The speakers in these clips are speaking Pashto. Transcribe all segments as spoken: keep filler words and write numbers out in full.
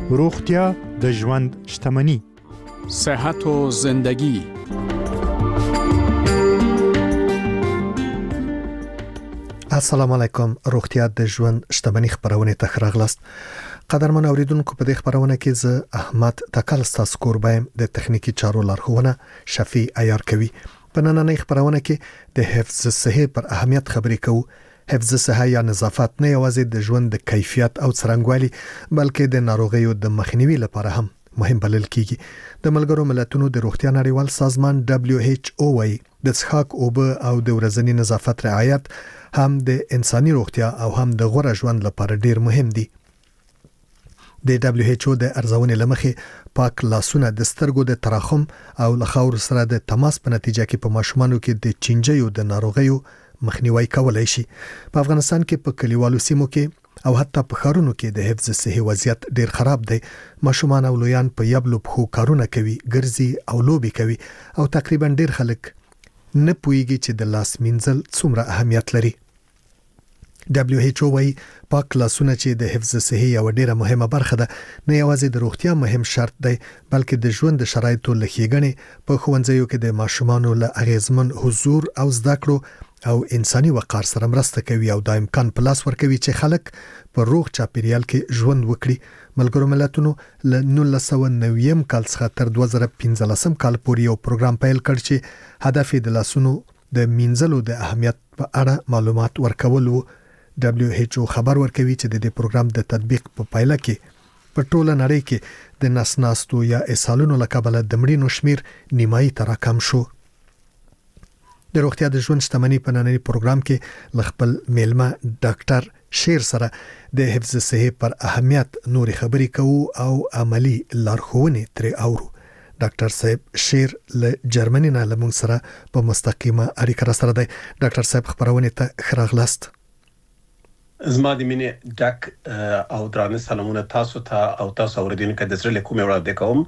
روغتیا د ژوند شتمني. صحت و زندگی. السلام علیکم. روغتیا د ژوند شتمني خبرونه ته راغلاست. قدرمن اوریدونکو، په دې خبرونه کې زه احمد تکل ستاسو کوربایم د تخنیکی چارو لارښوونه شفیع عیار کوي. په نننۍ خبرونه کې د حفظ صحه پر اهمیت خبرې کوو. حفظ صحه یا نظافت نه یوازې د ژوند د کیفیت او څرنګوالي بلکې د ناروغیو د مخنیوي لپاره هم مهم بلل کیږي. د ملګرو ملتونو د روغتیا نړیوال سازمان دبليو ایچ او وايي د څښاک اوبه او د ورځني نظافت رعایت هم د انساني روغتیا او هم د غوره ژوند لپاره ډیر مهم دي. د دبليو ایچ او د ارزونې لمخې پاک لاسونه د سترګو د تراخم او لخاور سره د تماس په نتیجه کې په ماشومانو کې د چینجیو د ناروغیو مخنیوي کولای شي. په افغانستان کې په کلیوالو سیمو کې او حتی په ښارونو کې د حفظ صحي وضعیت ډیر خراب دی. ماشومان او لویان په یبلو په کارونه کوي، ګرځي او لوبي کوي او تقریبا ډیر خلک نه پوهیږي چې د لاس مینځل څومره اهمیت لري. دبليو ایچ او وايي پاک لاسونه چې د حفظ صحي یو ډیره مهمه برخه ده، نه یوازې د روغتیا مهم شرط دی بلکې د ژوند د شرایطو لخيګنې په ښوونځیو کې د ماشومانو له اغیزمن حضور او زده کړو او انساني وقار سره مرسته کوي او د امکان په لاس ورکوي چې خلک په روغ چاپیریال کې ژوند وکړي. ملګرو ملتونو له نولس سوه نوي کال څخه تر دوه زره پنځلس کال پورې یو پروګرام پیل کړ چې هدف یې د لاسونو د مینځلو د اهمیت په اړه معلومات ورکول وو. دبليو ایچ او خبر ورکوي چې د دې پروګرام د تطبیق په پایله کې په ټوله نړۍ کې د نسناستو یا اسهالونو له کبله د مړینو شمیر نیمایي ته راکم شو. د روغتیا د ژوند شتمني په نننۍ پروګرام کې لخپل میلمه ډاکټر شیر سره د حفظ صحه پر اهمیت نوري خبرې کوو او عملی لارښوونې ترې اورو. ډاکټر صاحب شیر له جرمني نه لمون سره په مستقیمه اړیکه را سره دی. ډاکټر صاحب خبرونه ته خراغلاست. زما د مینې ډک او درانه سلامونه تاسو ته او تاسو اوریدونکو د زړه له کومه وړاندې کوم.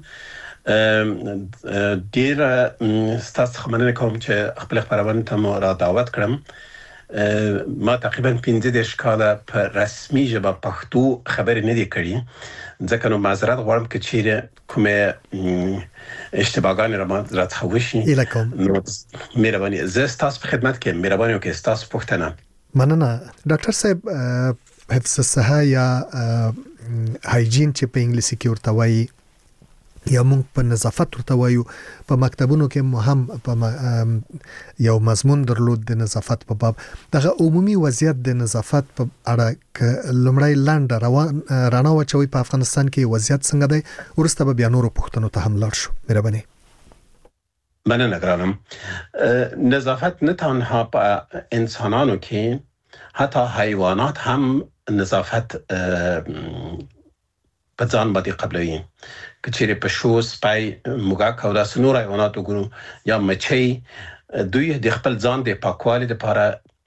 ډیر ستاسو مننه کوم چې خپل خبرونه ته مو را دعوت کړم. ما تقریبا پنځه دیرش کاله په رسمي ژبه پښتو خبرې نه دي کړې، ځکه نو معذرت غواړم که چیرې کومه اشتباهګانې را ما راڅخه وشي. نو مهرباني زه ستاسو په خدمت کې مهرباني وکړئ. ستاسو پوښتنه. مننه ډاکټر صاحب. حفظ صحه یا هایجین چې په انګلیسي کې ورته وایي یا موږ په نظافت ورته وایو، په مکتبونو کې هم په یو مضمون درلود د نظافت په باب. دغه عمومي وضعیت د نظافت په اړه لمړی لاندې روان رانا وچوي په افغانستان کې وضعیت څنګه دی، ورسته به بیا نورو پوښتنو ته هم لاړ شو. مهرباني. مننه ګرانم. نظافت نه تنها په انسانانو کې، حتی حیوانات هم نظافت په ځان باندې قبلوي. که چیرې په شو، سپای، موږک او داسې نور حیوانات وګورو یا مچۍ، دوی د خپل ځان د پاکوالي لپاره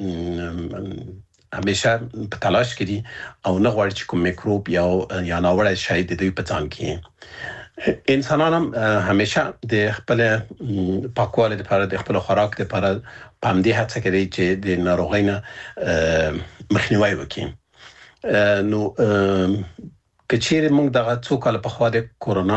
همیشه په تلاش کې دي او نه غواړي چې کوم میکروب یا یا ناوړه شی د دوی په ځان کې. انسانان هم همیشه د خپل پاکوالي لپاره د خپل خوراک لپاره په همدې هڅه کوي چې د ناروغۍ نه مخنیوي وکړي. نو که چیرې موږ دغه څو کاله پخوا د کورونا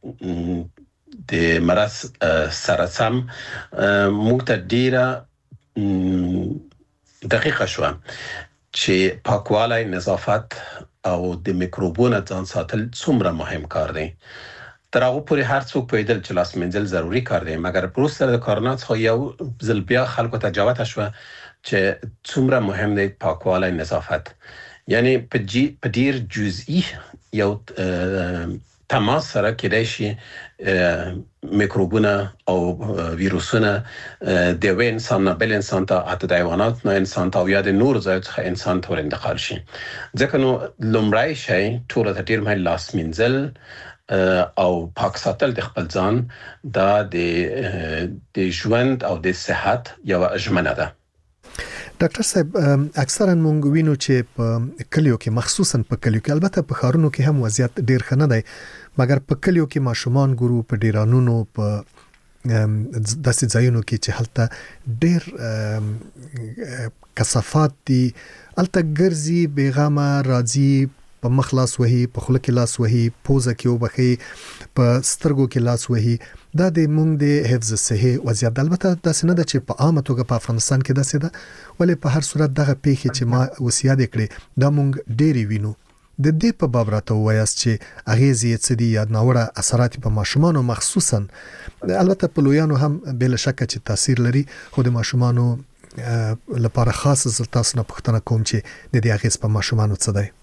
د مرض سره سم موږ ته ډیره دقیقه شو چې پاکوالی، نظافت او د میکروبونو ځان ساتل څومره مهم کار دی. تر هغه پورې هر څوک پوهېدل چې لاس مینځل ضروري کار دی، مګر وروسته د کرونا څخه یو ځل بیا خلکو ته جوته شوه چې څومره مهم دی پاکوالی، نظافت. یعنی په ډیر جزئی یو تماس سره کېدای شي میکروبونه او ویروسونه د یو انسان نه بل انسان ته، حتی د حیوانات نه انسان ته او یا د نورو ځایو څخه انسان ته ورانتقال شي. ځکه نو لومړی شی ټوله ته ډیر مهم لاس مینځل او پاک ساتل د خپل ځان، دا د د ژوند او د صحت یو ژمنه ده. ډاکټر صاحب، اکثرا مونږ وینو چې په کلیو کې، مخصوصا په کلیو کې، البته په ښارونو کې هم وضعیت ډیر ښه نه دی، مګر په کلیو کې ماشومان ګورو په ډیرانونو په داسې ځایونو کې چې هلته ډیر کثافات دي، هلته ګرځي، بیغمه راځي، په مخ لاس وهي، په خوله کې لاس وهي، پوزه کې وبخي، په سترګو کې لاس وهي. دا د مونږ د حفظ صحي وضعیت. البته دا څنګه ده چې په عامه توګه په افغانستان کې داسې ده، ولې په هر صورت دغه پیښې چې ما وسیاد کړې دا مونږ ډېری وینو. د دې په باب راته وایاست چې اغیزې څه دي یا ناوړه اثرات په ماشومانو مخصوصا، البته په لویانو هم بل شک چې تاثیر لري، خو د ماشومانو لپاره خاص زل تاسو نه پوښتنه کوم چې د دې اغیز په ماشومانو څه دی؟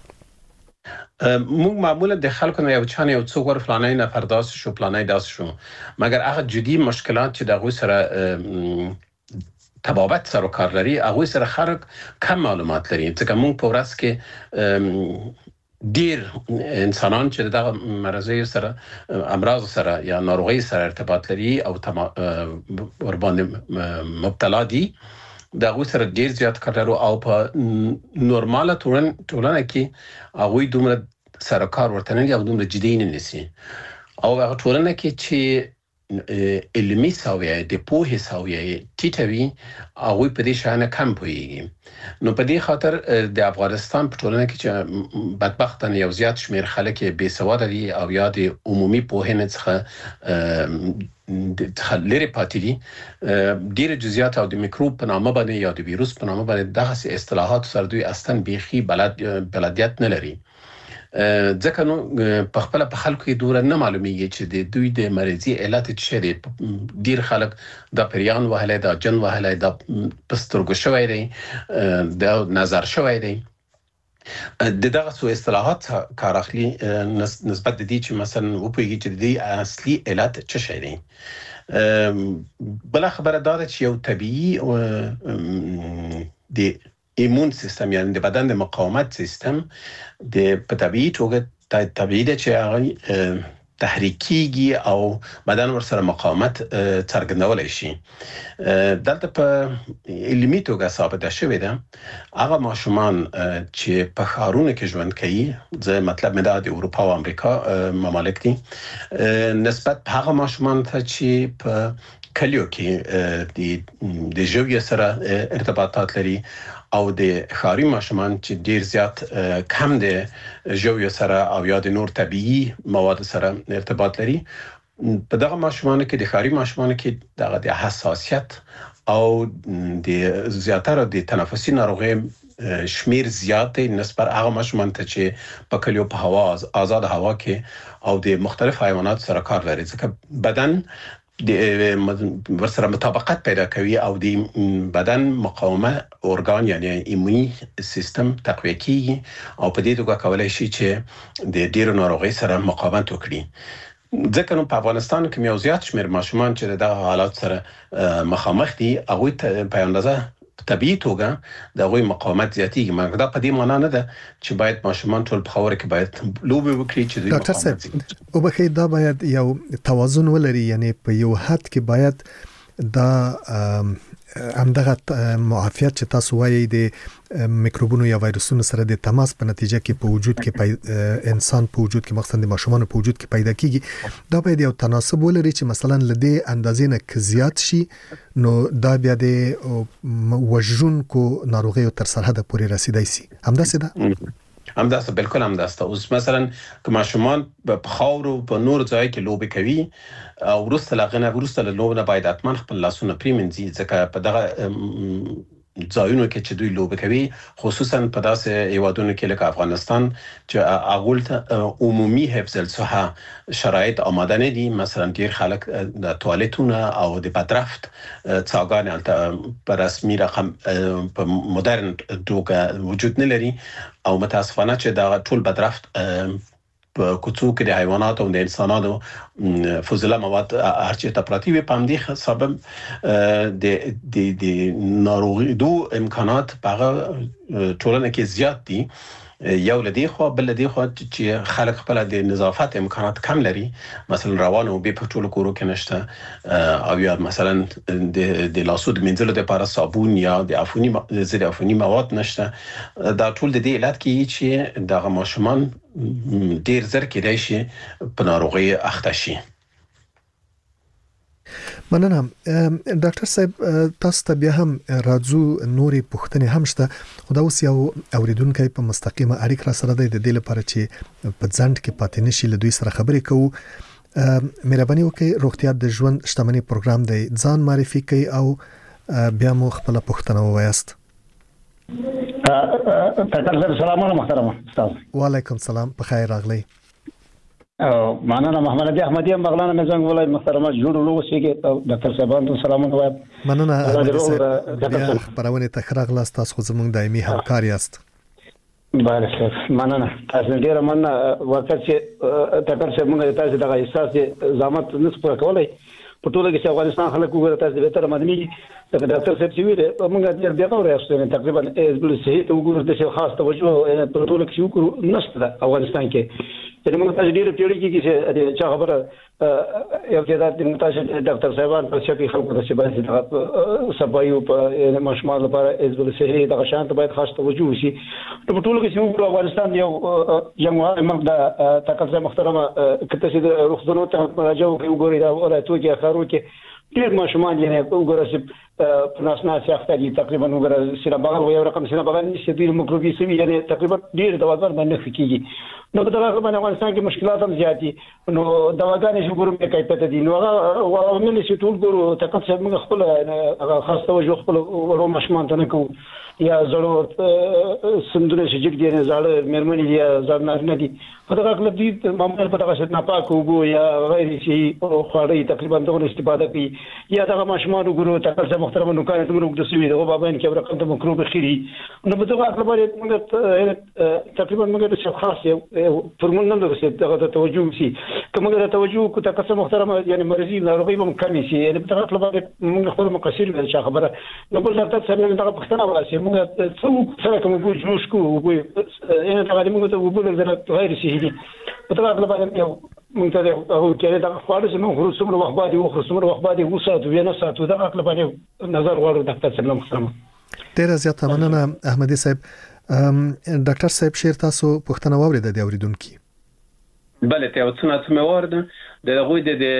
موږ معمولا د خلکو نه یو چانه یو څو ور فلانه نه پرداس شو پلانه داس شو، مګر هغه جدي مشکلات چې دغه سره تبابت سره کار لري هغه سره خلک کم معلومات لري. ځکه موږ په ورځ کې ډیر انسانان چې دغه مرزي سره امراض سره یا ناروغي سره ارتباط لري او ور باندې مبتلا دي، دغه سره ډیر زیات کار لري او په نورماله ټولنه کې هغه دومره سره کار ورته نه او دومره جدي نه نسی. او هغه ټولنه کې چې علمي ساویه د پوهې ساویه ټیټوي هغه په دې شانه کم پوهیږي. نو په دې خاطر د افغانستان په ټولنه کې چې بدبختانه یو زیات شمیر خلک بې سواده دي او یا د عمومي پوهنې څخه د لري پاتې دي، ډیر جزئیات او د میکروب په نامه باندې یا د ویروس په نامه باندې دغه اصطلاحات سره دوی اصلا بيخي بلد بلدیت نه لري. ځکه نو په خپل په خلکو کې دوره نه معلومیږي چې د دوی د مرضی علت څه دي. ډیر خلک د پریان وهله د جن وهله د پسترګو شوی دی، د نظر شوی دی. د دغه سو اصطلاحات کار اخلي نسبت د دې چې مثلا وپویږي چې د اصلي علت څه شي دی. بل خبره دا ده چې یو طبيعي د ایمون سیستم یعنی د بدن د مقاومت سیستم د په طبيعي توګه طبيعي ده چې هغه تحریکيږي او بدن ورسره مقاومت څرګندولای شي. دلته په علمي توګه ثابت شوی ده هغه ماشومان چې په ښارونو کې ژوند کوي، ځکه مطلب مې د اروپا او امریکا ممالک دي، نسبت هغه ماشومان ته چې په کلیو کې د د ژوند سره ارتباطات لري او د ښاري ماشومان چې ډیر زیات کم د ژوند سره او یا د نور طبيعي مواد سره ارتباط لري. په دغه ماشومان کې د ښاري ماشومان کې دغه د حساسیت او د زیاتره د تنفسي ناروغي شمیر زیات دی نسبت هغه ماشومان ته چې په کلیو په هوا آزاد هوا کې او د مختلف حیوانات سره کار لري، ځکه بدن د ورسره مطابقت پیدا کوي او د بدن مقاومه ارګان یعنی ایموني سیستم تقویه کوي او په دې توګه کولای شي چې د ډیرو ناروغي سره مقاومت وکړي. ځکه نو په افغانستان کې یو زیات شمیر ماشومان چې دغه حالات سره مخامخ دي هغه په اندازه طبيعي توګه د غوي مقاومت زیاتیږي، مګر دا په دې معنی نه ده چې باید ماشومان ټول په خاور کې باید لوبي وکړي چې دوی ډاکټر صاحب او بخیر دا باید یو توازن ولري، یعنی په یو حد کې باید دا همدغه معافیت چې تاسو وایي د میکروبونو یا وایرسونو سره د تماس په نتیجه کې په وجود کې انسان په وجود کې مخصوصا د ماشومانو په وجود کې پیدا کیږي، دا باید یو تناسب ولري چې مثلا لدی اندازې نه زیات شي نو دا بیا د وژونکو ناروغیو تر سرحد پورې رسیدای شي. همداسې ده همداسته بالکل همداسته. اوس مثلا که ماشومان په خاورو په نور ځای کې لوبي کوي او ورسته لغنه ورسته له لوبنه باید اتمن خپل لاسونه پریمنځي، ځکه په دغه ځایونو کې چې دوی لوبي کوي خصوصا په داسې هیوادونو کې لکه افغانستان چې اغول ته عمومي حفظ الصحه شرایط آماده نه دي، مثلا ډیر خلک د توالتونه او د بدرفت څاګانې په رسمي رقم په مدرن توګه وجود نه لري او متاسفانه چې دا ټول بدرفت په کوڅو کې د حیوانات او د انسانانو فضله مواد هرچی ته پراتی وي، په همدې سبب د د د ناروغي دو امکانات په ټولنه کې زیات دي. یو لدی خو بل لدی خو چې خلک خپل د نظافت امکانات کم لري، مثلا روان او به په ټولو کورو کې نشته او یا مثلا د د لاسو د منځلو لپاره صابون یا د عفونی ضد عفونی مواد نشته. دا ټول د دې علت کې چې دغه ماشومان ډیر زر کېدای شي په ناروغي اخته شي. مننه ډاکټر صاحب تاسو ته بیا هم راځو نورې پوښتنې هم شته خو دا اوس یو اوریدونکو په مستقیمه اړیکه را سره دی د دې لپاره چې په ځند کې پاتې نشي له دوی سره خبرې کوو. مهرباني وکړئ روغتیا د ژوند شتمنۍ پروګرام دی ځان معرفي کړئ او بیا مو خپل پوښتنه ووایاست. السلام علیکم محترم استاد. وعلیکم السلام په خیر راغلی. معنا محمد علي احمدي بغلان مې څنګه ولای محترم جوړ لوسیږي ډاکټر صاحبان ته سلام وایم. مننه بیا خبرونه تخراغ لاست تاسو خو زموږ دایمي همکار یاست. بله صاحب مننه تاسو ډیر مننه وخت چې ډاکټر صاحب موږ تاسو دغه احساس زحمت نس پوره کولای په ټوله کې چې افغانستان خلک وګوري تاسو به تر مدني دغه ډاکټر صاحب چې ویل موږ ډیر بیا غوړې استونه تقریبا اس بل صحت وګورو د خاص توجه په ټوله کې وکړو نشته افغانستان کې چې موږ تاسو ډیر پیړۍ کې چې چا خبره یو چې دا د تاسو ډاکټر صاحبان په شپې خلکو د شبان د صفایو په مشمال لپاره اس بل صحت د شانت باید خاص توجه وشي په ټوله کې چې وګورو افغانستان یو جمهور ملک د تقاضا محترمه کته چې د رخصتونو ته راځو وګوري دا ولایتو کې خارو کې ډیر ماشومان یې وګورئ چې په ناسنا سیاست دي تقریبا وګورئ سینه بغل یو رقم سینه بغل نشي د مکروبي سوي یعنی تقریبا ډیر دواګان باندې فکیږي نو په دغه باندې افغانستان کې مشکلات هم زیاتی نو دواګانې چې ګورم کې کیفیت دي نو هغه ومن چې ټول ګورو تقریبا موږ خپل خاص توجه خپل ورو ماشومان ته نه کوو یا ضرورت سندونه چې جګ دي نه زاړه مېرمنې دي زاړه نه دي په دغه کله دي معمولا په دغه څه ناپاک وګو یا غیر شي خواړې تقریبا دغه استفاده کوي یا دغه ماشومان وګورو تقریبا محترم نو کار ته موږ د سوي دغه بابا ان کې رقم ته مکروب خيري نو په دغه کله باندې موږ تقریبا موږ د خاص فرمول نه درسي دغه توجه شي کومه د توجه کو تقریبا محترم یعنی مرزي ناروغي هم کم شي یعنی په دغه کله باندې موږ خپل مقصر به خبره نو بل ډاکټر صاحب دغه پښتنه وراسي موږ څو سره کوم ګو جوش کو وګو یعنی دغه موږ ته وګورل زره غیر شي دي په دغه کله باندې یو موږ ته هغه کې دا خاصه چې موږ خرڅوم وخت باندې وخرڅوم وخت باندې وساتو وینه ساتو دغه کله باندې نظر غواړو ډاکټر صاحب محترم. ډیر زیات مننه احمدي صاحب. ډاکټر صاحب شیر تاسو پوښتنه واورید د اوریدونکو. بله ته اوسنه څه مې ورده د هغوی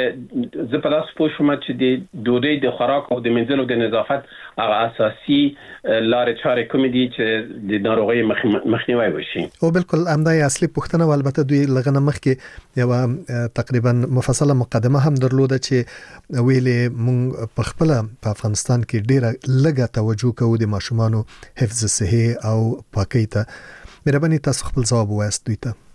د زه په لاس پوه شوم چې د ډوډۍ د خوراک او د منځلو د نظافت هغه اساسي لارې چارې کومې دي چې د ناروغۍ مخنیوی وشي. او بالکل همدا اصلي پوښتنه البته دوی لغنه مخکې یو تقریبا مفصله مقدمه هم درلوده چې ویلې مونږ په خپل په افغانستان کې ډیره لږه توجه کوو د ماشومانو حفظ صحي او پاکۍ ته. مهرباني تاسو خپل ځواب وایاست دوی ته.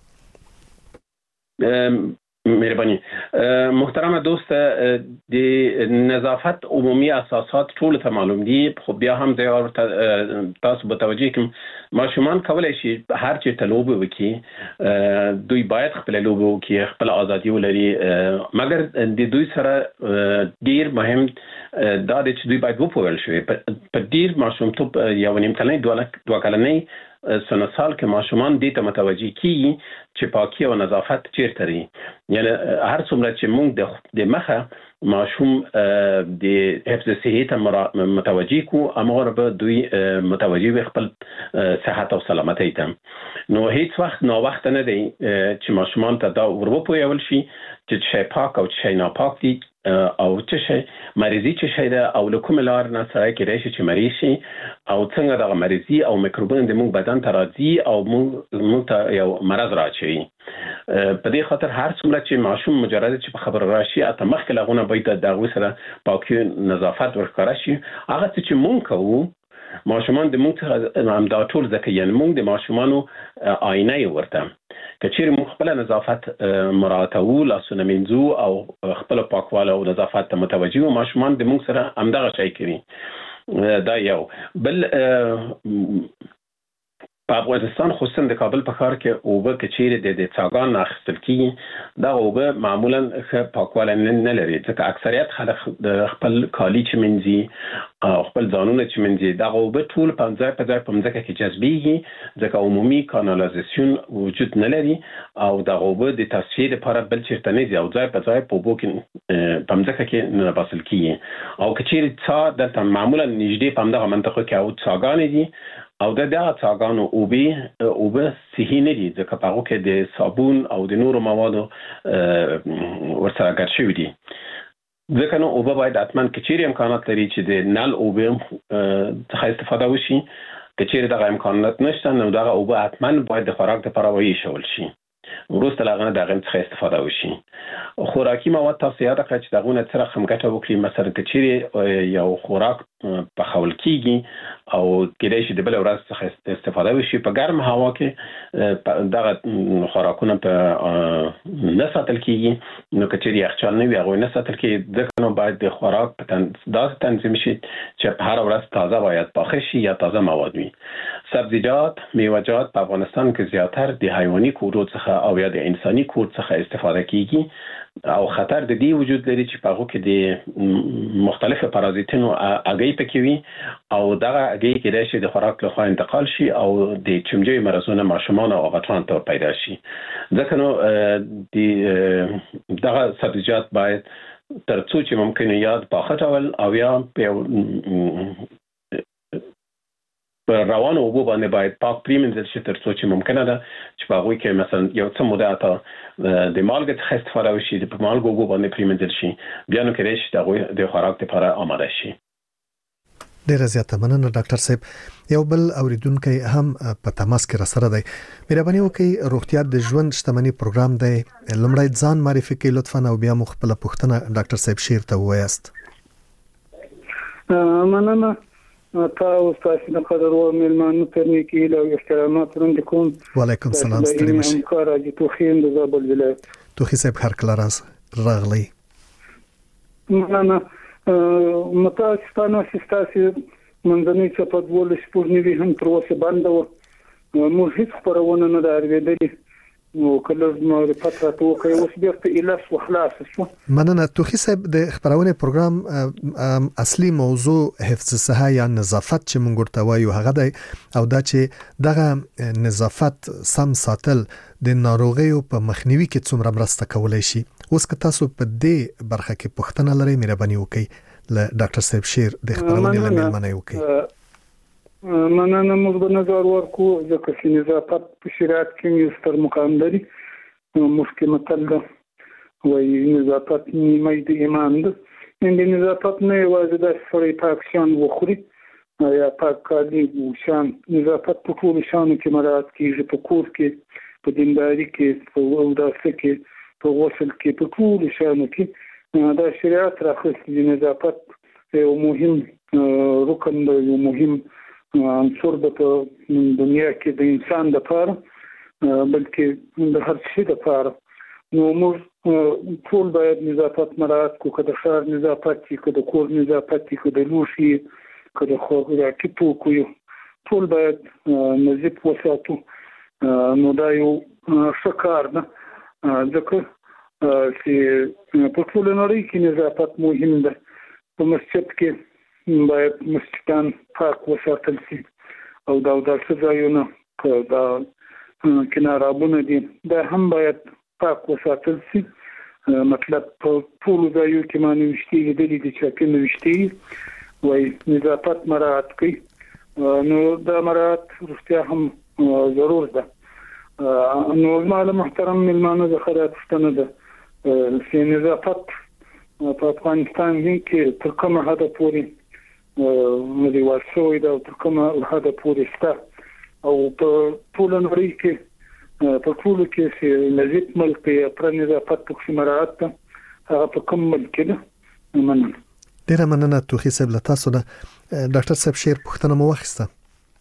مهرباني محترمه دوست د نظافت عمومي اساسات ټول ته معلوم دي خو بیا هم د تاسو به توجه کوم ماشومان کولای شي هر چې تلوب وکي دوی باید خپل لوب وکي خپل ازادي ولري مګر د دوی سره ډیر مهم دا د چې دوی باید وپوهل شي په ډیر ماشوم ته یو نیم کلنۍ دوه کلنۍ سنه سال کې ماشومان دې ته متوجي کیږي چې پاکي او نظافت چیرته لري یعنی هر څومره چې موږ د مخه ماشوم د حفظ صحي ته متوجي کو امر به دوی متوجي وي خپل صحت او سلامتۍ ته نو هیڅ وخت نو وخت نه دی چې ماشومان ته دا ورپوهول شي چې شي پاک او شي ناپاک دي او چې شي مریضي چې شي دا او له کوم لار نه سره کې راشي چې مریض شي او څنګه د مریضي او میکروبونه د موږ بدن ته راځي او موږ موږ ته یو مرض راچي په دې خاطر هر څومره چې ماشوم مجرد چې په خبر راشي اته مخکې لغونه باید د هغه سره پاکي نظافت ورکړه شي هغه چې موږ کوو ماشومان د موږ هم دا ټول ځکه یعنی موږ د ماشومانو آینه ورته کچېر موږ خپل نظافت مراعاتو لاسونه منځو او خپل پاکواله او نظافت ته متوجي او ماشومان د موږ سره همدغه شی کوي دا یو بل په افغانستان خصوصا د کابل په ښار کې اوبه کچېر د د څاګان اخیستل کیږي دا اوبه معمولا ښه پاکواله نه لري ځکه اکثریت خلک د خپل کالی چې منځي او خپل ځانونه چې منځي دا اوبه ټول په ځای په ځای په ځکه کې جذبېږي ځکه عمومي کانالایزیشن وجود نه لري او دا اوبه د تصفیې لپاره بل چیرته نه ځي او ځای په ځای په اوبو کې په ځکه کې نه باسل کیږي او کچېر څا د معمولا نږدې په دغه منطقه کې او څاګانې دي او د دغه څاګانو اوبه اوبه صحي نه دي ځکه په هغه کې د صابون او د نورو موادو ورسره ګډ شوي دي ځکه نو اوبه باید حتما کچېرې امکانات لري چې د نل اوبه څخه استفاده وشي. کچېرې دغه امکانات نشته نو دغه اوبه حتما باید د خوراک لپاره وایشول شي، وروسته له هغه نه دغه څخه استفاده وشي. خوراکي مواد تاسو یاد کړئ چې دغه نه سره هم ګټه وکړي. مثلا کچېرې یو خوراک پخول کیږي او کېدای شي د بل ورځ څخه استفاده وشي، په ګرم هوا کې دغه خوراکونه په نه ساتل کیږي، نو کچېرې یخچال نه وي هغه نه ساتل کیږي. ځکه نو باید د خوراک په داسې تنظیم شي چې په هر ورځ تازه باید پاخه شي یا تازه مواد وي. سبزیجات، میوه‌جات په افغانستان کې زیاتره د حیواني کودو څخه او یا د انساني کود څخه استفاده کیږي او خطر د دې وجود لري چې په هغه کې د مختلفو پارازیتونو اگې پکې وي او دغه اگې کېدای شي د خوراک له خوا انتقال شي او د چمجي مرزونه ماشومان او غټان ته پیدا شي. ځکه نو د دغه سبزیجات باید ترڅو چې ممکن یاد پاخه ډول او یا په په روانو اوبو باندې باید پاک پریمنځل شي ترڅو چې ممکنه ده چې په هغوی کې مثلا یو څه موده ته د مالګې څخه استفاده وشي، د په مالګو اوبو باندې پریمنځل شي، بیا نو کېدای شي د هغوی د خوراک لپاره آماده شي. ډیره زیاته مننه ډاکټر صاحب. یو بل اوریدونکو هم په تماس کې راسره دی. مهرباني وکړئ، روغتیا د ژوند شتمنۍ پروګرام دی، لومړی ځان معرفي کړئ لطفا او بیا مو خپل پوښتنه ډاکټر صاحب شیر ته ووایاست. مننه. تاسو تاسو د قدر او ملمانو ترنیکی له احترامات وړاندې کوم. وعلیکم السلام. ستړي مشه. همکار اجي توخین د زابل ولایت. توخی صاحب هر کله راز راغلی. مننه. متاسفانه چې تاسو منځنۍ چې په ډول شپږنیوي هم تر اوسه بند و. موږ هیڅ خبرونه نه دارویدلې. نو کله نو پاتره توکي اوس بیرته الاس وخلاص شو. مننه. توخی صاحب د خبرونه پروګرام اصلي موضوع حفظ صحه یا نظافت چې مونږ ورته وایو هغه دی او دا چې دغه نظافت سم ساتل د ناروغیو په مخنیوي کې څومره مرسته کولای شي. اوس که تاسو په دې برخه کې پوښتنه لرئ مهرباني وکړئ له ډاکټر صاحب شیر د خبرونه لمنه وکړئ. مننه. موږ به نظر ورکو ځکه چې نظافت په شریعت کې ستر مقام لري. مخکې متل ده وایي نظافت نیمه د ایمان ده. د نظافت نه یوازې د سړی پاک شان وخوري یا پاک کالي وشان، نظافت په ټولو شانو کې مراعات کیږي، په کور کې، په دینداري کې، په اوداسه کې، په غسل کې، په ټولو شانو کې دا شریعت راخستې د نظافت یو مهم رکن دی، یو مهم عنصر د دنیا کې د انسان لپاره بلکې د هر شي لپاره. نو موږ ټول باید نظافت مراعات کړو، که د ښار نظافت وي، که د کور نظافت وي، که د لوښي، که د خوراکي توکو وي، ټول باید نظیف وساتو. نو دا یو ښه کار ده ځکه چې په ټوله نړۍ کې نظافت مهم ده. په مسجد کې باید مسجدان پاک وساتل شي او دا داسې ځایونه که دا کنارابونه دي دا هم باید پاک وساتل شي. مطلب په ټولو ځایو کې ما نوشتي لیدلي دي چې کې نوشتي وایي نظافت مراعات کوي. نو دا مراعات رښتیا هم ضرور ده. نو زما له محترم مېلمانو څخه دا پوښتنه ده چې نظافت په افغانستان کې تر کومه حده پورې مدیوال شوی ده او تر کومه حده پورې شته او په ټوله نړۍ کې په ټولو کې چې نظیف ملک یا پر نظافت پکې مراعات ده هغه په کوم ملک کې ده. مننه. ډیره مننه توخی صاحب له تاسو نه. ډاکټر صاحب شیر پوښتنه مو واخیسته.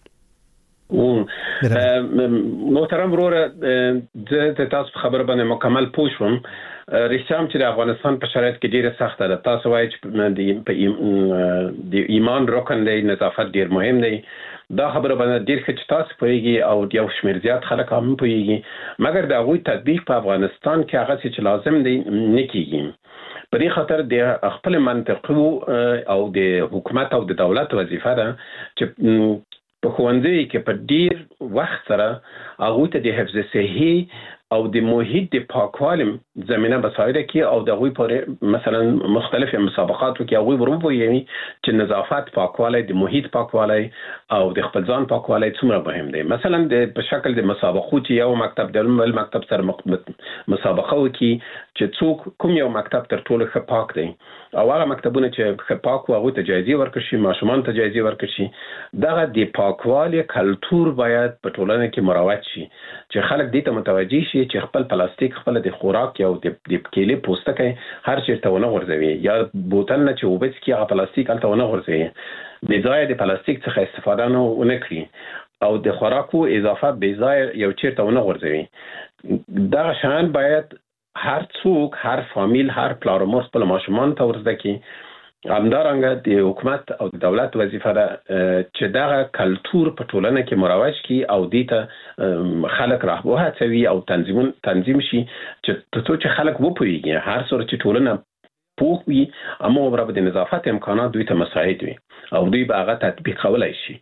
محترم وروره د تاسو خبره باندې مکمل پوه شوم. رښتیا هم چې د افغانستان په شرایط کې ډیره سخته ده. تاسو وایئ چې د ایمان رکن دی، نظافت ډیر مهم دی. دا خبره باندې ډیر ښه چې تاسو پوهیږئ او یو شمېر زیات خلک هم پوهیږي، مګر د هغوی تطبیق په افغانستان کې هغه چې لازم دی نه کیږي. په دې خاطر د خپل منطقو او د حکومت او د دولت وظیفه ده چې په ښوونځي کې په ډیر وخت سره هغوی ته د حفظ صحي او د محیط د پاکوالي زمينه بسایده کې او د غوي پر مثلا مختلف مسابقاتو کې هغه ورو یعنی چې نظافت پاکوالی د محیط پاکوالی او د خپل ځان پاکوالی څومره مهم دی. مثلا د په شکل د مسابقو چې یو مکتب د بل مکتب سره مسابقه وکي چې څوک کوم یو مکتب تر ټولو ښه پاک دی او هغه مکتبونه چې ښه پاک او هغه ته جایزې ورکړي ماشومان ته جایزې ورکړي دغه د پاکوالي کلچر باید په ټولنه کې مروج شي چې خلک دې ته متوجي شي چې خپل پلاستیک خپل د خوراک یا د د کېلې پوستکي هر چیرته ونه غورځوي یا بوتل نه چې وبس کې هغه پلاستیک الته ونه غورځوي د ځای د پلاستیک څخه استفاده نه ونه کړي او د خوراکو اضافه به ځای یو چیرته ونه غورځوي دا شان باید هر څوک هر فامیل هر پلار مور خپل ماشومان ته ورزده کړي همدارنګه د حکومت او د دولت وظیفه ده چې دغه کلچر په ټولنه کې مروج کړي او دې ته خلک راهبه هڅوي او تنظیم تنظیم شي چې څو چې خلک وپوهیږي هر څور چې ټولنه پوه وي اما برابر د نظافت امکانات دوی ته مساعد وي او دوی به هغه تطبیق کولای شي.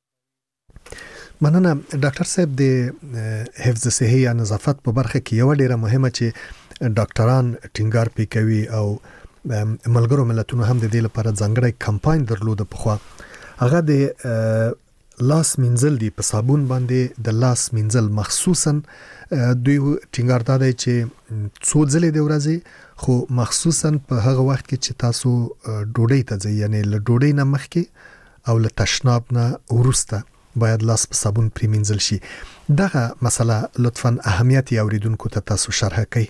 مننه ډاکټر صاحب د حفظ صحي یا نظافت په برخه کې یو ډیره مهمه چې ډاکټران ټینګار پې کوي او ملګرو ملتونو هم د دې لپاره ځانګړی کمپاین درلوده په خوا هغه د لاس منزل دی په صابون باندې د لاس منزل مخصوصا دوی ټینګار دادی چې څو ځلې د ورځې خو مخصوصا په هغه وخت کې چې تاسو ډوډۍ ته ځئ یعنی له ډوډۍ نه مخکې او له تشناب نه وروسته باید لاس په صابون پریمنځل شي. دغه مسله لطفاً اهمیت یې اوریدونکو ته تاسو شرح کړئ.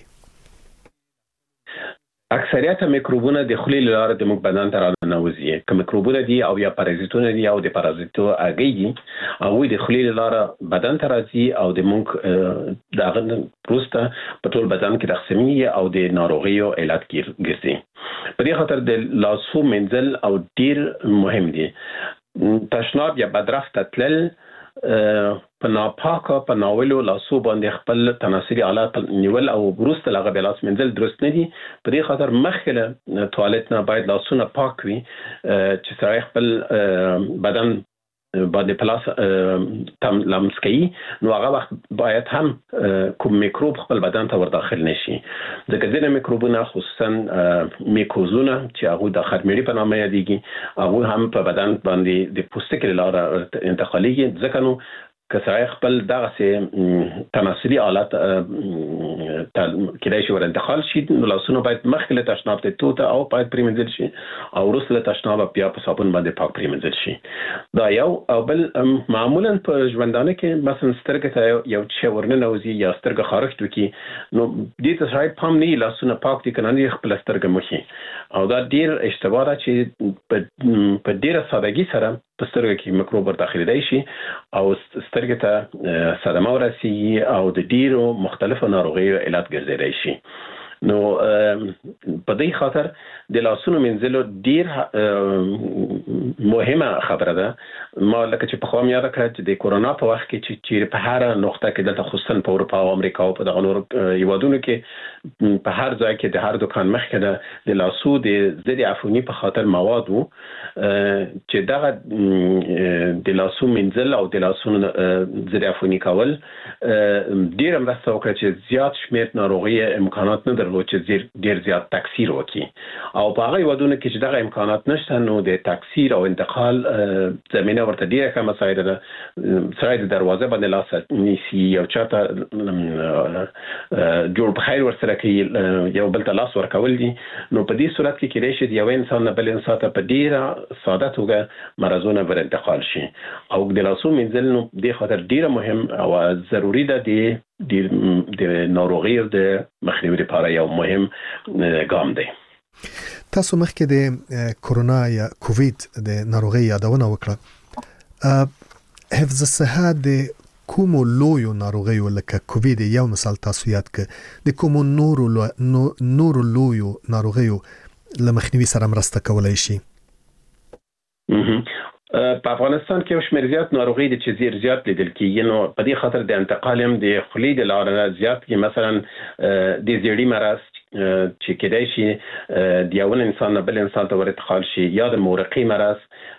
اکثریت میکروبونه د خولې له لارې د موږ بدن ته راننوځي که میکروبونه دي او یا پارازیتونه دي او د پارازیتو اگې دي او د خولې له لارې بدن ته راځي او د موږ دغه پروسته په ټول بدن کې تقسیمي او د ناروغیو علت ګرځي. په دې خاطر د لاسو منزل او ډیر مهم دي. تشناب یا بدرف تتلل په ناپاکه په ناولو لاسو باندې خپل تناسلي آلات نیول او وروسته لغه بلاس منزل درست نه دي. په دې خاطر مخکله توالت نه باید لاسونه پاک وي چې سړی خپل بدن باندې پلاس تم لمس کوي نو هغه وخت باید هم کوم میکروب خپل بدن ته ور داخل نشي ځکه ځینې میکروبونه خصوصا میکوزونه چې هغه د خرمېړي په نامه یادېږي هغه هم په بدن باندې د پوستکي له لارې انتقالېږي ځکه نو که سړی خپل دغه سي تناسلي آلات کېدای شي ور انتقال شي نو لاسونه باید مخکې له تشناب ته توته او باید پریمنځل شي او وروسته له تشناب بیا په صابون باندې پاک پریمنځل شي. دا یو او بل معمولا په ژوندانه کې مثلا سترګې ته یو څه ورننوځي یا سترګه خارښت وکړي نو دې ته سړی پام نه لاسونه پاک دي کنه نه خپل سترګه مخي او دا ډیر اشتباه ده چې په ډیره سادهګي سره په سترګه کې میکروب داخلي شي او سترګه ته صدمه ورسیږي او د ډیرو مختلفو ناروغیو علت ګرځیدای شي. نو په دې خاطر د لاسونو منځلو ډیر مهمه خبره ده. ما لکه چې په خوام یاد کړم چې د کورونا په وخت کې چې په هر نقطه کې دلته خصوصا په اروپا او امریکا او په دغه نور هیوادونو کې په هر ځای کې د هر دکان مخکې د لاسو د ضد عفوني په خاطر مواد وو چې دغه د لاسو منځل او د لاسونو ضد عفوني کول ډیر مرسته وکړه چې زیات شمیر ناروغي امکانات نه درلود چې ډیر زیات تکثیر وکړي او په هغه هیوادونو کې چې دغه امکانات نشته نو د تکثیر او انتقال زمينه ورته ډیره کمه سایده ده. سړی د دروازه باندې لاس نیسي او چاته جوړ په خیر ورسره کوي یو بل ته لاس ورکول دي نو په دې صورت کې کېدای شي یو انسان نه بل انسان ته په ډیره ساده توګه مرزونه ور انتقال شي او د لاسو منځل نو د خاطر ډیره مهم او ضروری ده د د ناروغیو د مخنیوي لپاره یو مهم ګام دی. تاسو مخکې د کورونا یا کووید د ناروغي یادونه وکړه. حفظ صحه د کومو لویو ناروغیو لکه کووید یو مثال تاسو یاد ک د کومو نورو نورو لویو ناروغیو لمخنیوي سره مرسته کولای شي؟ په افغانستان کې یو شمېر زیات ناروغي د چې زیر زیات لیدل کېږي نو په دې خاطر د انتقال هم د خولې د لارې زیات کې مثلا د زیړي مرض چې کېدای شي د یو انسان نه بل انسان ته ور انتقال شي یا د مورقي مرض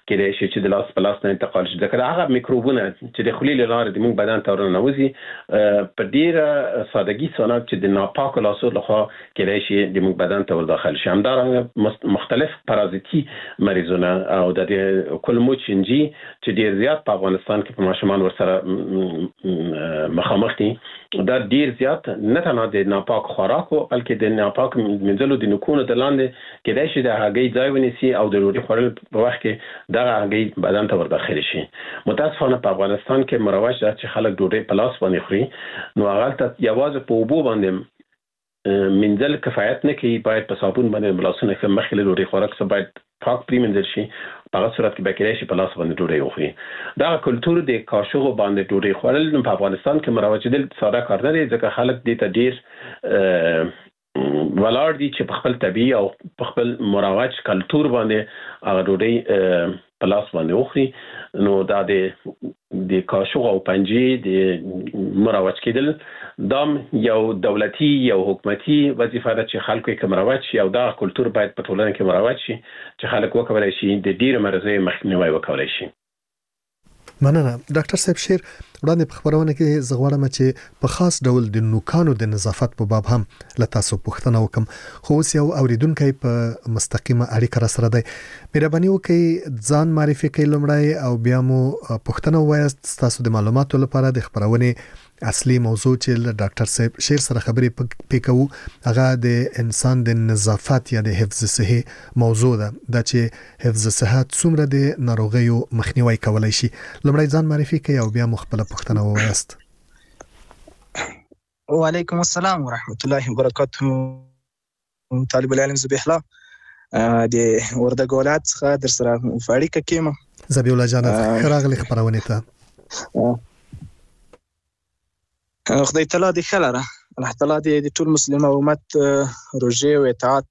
کېدای شي چې د لاس په لاس نه انتقال شي. ځکه هغه میکروبونه چې د خولې له لارې د موږ بدن ته ورننوځي په ډیره سادهګي سره چې د ناپاکو لاسو لخوا کېدای شي د موږ بدن ته ور داخل شي. همدارنګه مختلف پارازیتي مریضونه او د کولمو چینجی چې ډیر زیات په افغانستان کې په ماشومان ورسره مخامخ دي، دا ډیر زیات نه تنها د ناپاک خوراکو بلکې د ناپاک منځلو د نکونو د لاندې کېدای شي د هګۍ ځای ونیسي او د ډوډۍ خوړل په وخت کې دغه هګۍ بدن ته ورداخل شي. متاسفانه په افغانستان کې مروج ده چې خلک ډوډۍ په لاس باندې خوري، نو هغه ته یوازې په اوبو باندې منځل کفایت نه کوي، باید په صابون باندې لاسونه ښه مخکې له ډوډۍ خوراک څخه باید پاک پریمنځل شي، په هغه صورت کې به کېدای شي په لاس باندې ډوډۍ وخوري. دغه کلتور د کاشوغو باندې ډوډۍ خوړل په افغانستان کې مروجېدل ساده کار نه دی، ځکه خلک دې ته ډېر ولاړ دي چې په خپل طبیعي او په خپل مروج کلتور باندې هغه ډوډۍ په لاس باندې وخوري. نو دا د د کاشوغ او پنجې د مروج کېدل دا یو دولتي یو حکومتي وظیفه ده چې خلکو یې مروج شي او دا کلتور باید په ټولنه کې مروج شي چې خلک وکولای شي د ډیرو مرزونو مخنیوي وکولای شي. مننه ډاکټر صاحب شیر. وړاندې په خبرونه کې زه غواړم چې په خاص ډول د نوکانو د نظافت په باب هم له تاسو پوښتنه وکم، خو اوس یو اوریدونکی په مستقیمه اړیکه را سره دی. مهرباني وکړئ ځان معرفي کړئ لومړی او بیا مو پوښتنه ووایاست. تاسو د معلوماتو لپاره د خبرونې اصلي موضوع چې ډاکټر صاحب شیر سره خبرې پکې هغه د انسان د نظافت یا د حفظ صحي موضوع ده، دا چې حفظ صحت څومره د ناروغیو مخنیوي کولای شي. لومړی ځان معرفي کړئ او بیا مو خپل پوښتنه ووایاست. وعلیکم السلام ورحمت الله وبرکاته. طالب العلم ذبیح الله د وردګ ولایت څخه در سره په اړیکه کې یم. ذبیح الله جان خراغلی خبرونه ته خدای تعالی دې خلره الله تعالی دې د ټول مسلمان امت روزه او اطاعت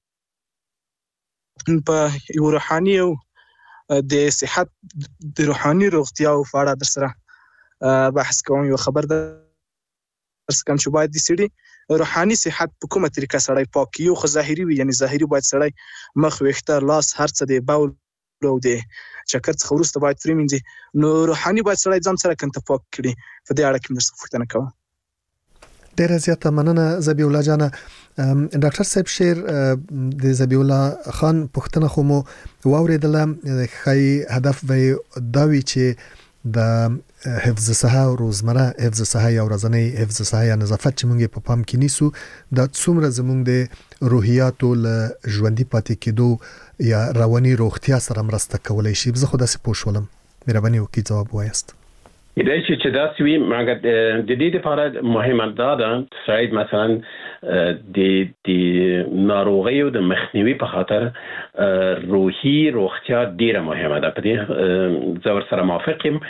په یو روحاني او د صحت د روحاني روغتیا او فعاله در سره بحث کوم. یو خبر ده درس کوم چې باید د سړي روحاني صحت په کومه طریقه سړی پاک یو خو ظاهري وي، یعنی ظاهري باید سړی مخ ویښته لاس هر څه دی باول او د چکر څخه وروسته باید پریمنځي، نو روحاني باید سړی ځان سره کنته پاک کړي. په دې اړه کې موږ څه پوښتنه کوو. ډیره زیاته مننه ذبیح الله جان. ډاکټر صاحب شیر د ذبیح الله خان پوښتنه خو مو واوریدله، خای هدف وي دا وی چې د حفظ صحه او روزمره حفظ صحه او ورځنی حفظ صحه یا نظافت چې موږ په پام کې نیسو دا څومره زموږ د روحیاتو له ژوندۍ پاتې کېدو یا رواني روغتیا سره مرسته کولای شي. زه خو داسې پوه شولم، مهرباني وکړئ ځواب وایاست. کېدای شي چې داسې وي، مګر د دې لپاره مهمه دا ده شاید مثلا د د ناروغیو د مخنیوي په خاطر روحي روغتیا ډیره مهمه ده. په دې زه ورسره موافق یم،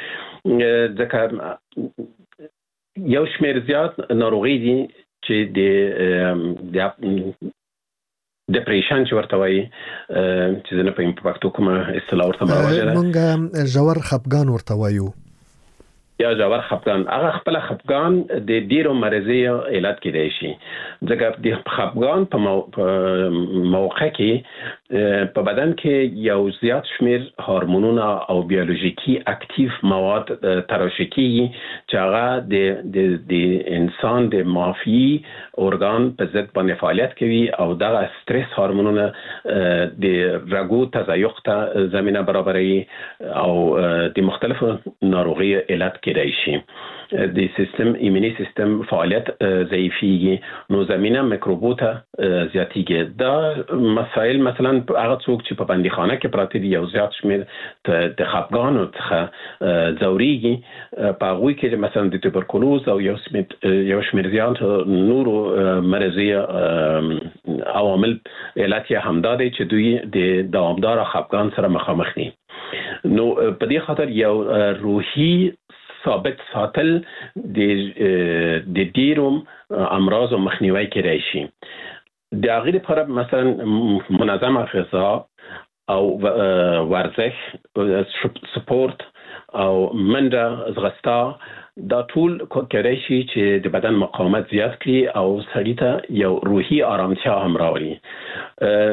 ځکه یو شمېر زیات ناروغي دي چې د د ډیپریشن چې ورته وایي چې زه نه پوهیم په پښتو کومه اصطلاح ورته مروجه ده. موږ ژور خفګان ورته وایو یا ژور خفګان. هغه خپل خفګان د ډیرو مرزونو علت کېدای شي، ځکه د خفګان په موقع کې په بدن کې یو زیات شمیر هورمونونه او بیولوژیکي اکټیو مواد ترشح کیږي چې هغه د د د انسان د معافي ارګان په ضد باندې فعالیت کوي او دغه استرس هورمونونه د رګو تضایق ته زمينه برابروي او د مختلفو ناروغیو علت کېدای شي. د سیستم ایمنی سیستم فعالیت ضعیفیږي، نو زمينه میکروبوته زیاتیږي. دا مسائل مثلا هغه څوک چې په بندیخانه کې پراته دي یو زیات شمیر د خفګانو څخه ځوريږي، په هغوی کې مثلا د توبرکلوز او یو شمیر یو شمیر زیات نورو مرضي عوامل علت یې همدا دی چې دوی د دوامدار خفګان سره مخامخ دي. نو په دې خاطر یو روحي ثابت ساتل د د ډیرو امراض مخنیوي کېدای شي. د هغې لپاره مثلا منظمه غذا او ورزش، سپورت او منډه، ځغستا، دا ټول کېدای شي چې د بدن مقاومت زیات کړي او سړي ته یو روحي آرامتیا هم راوړي.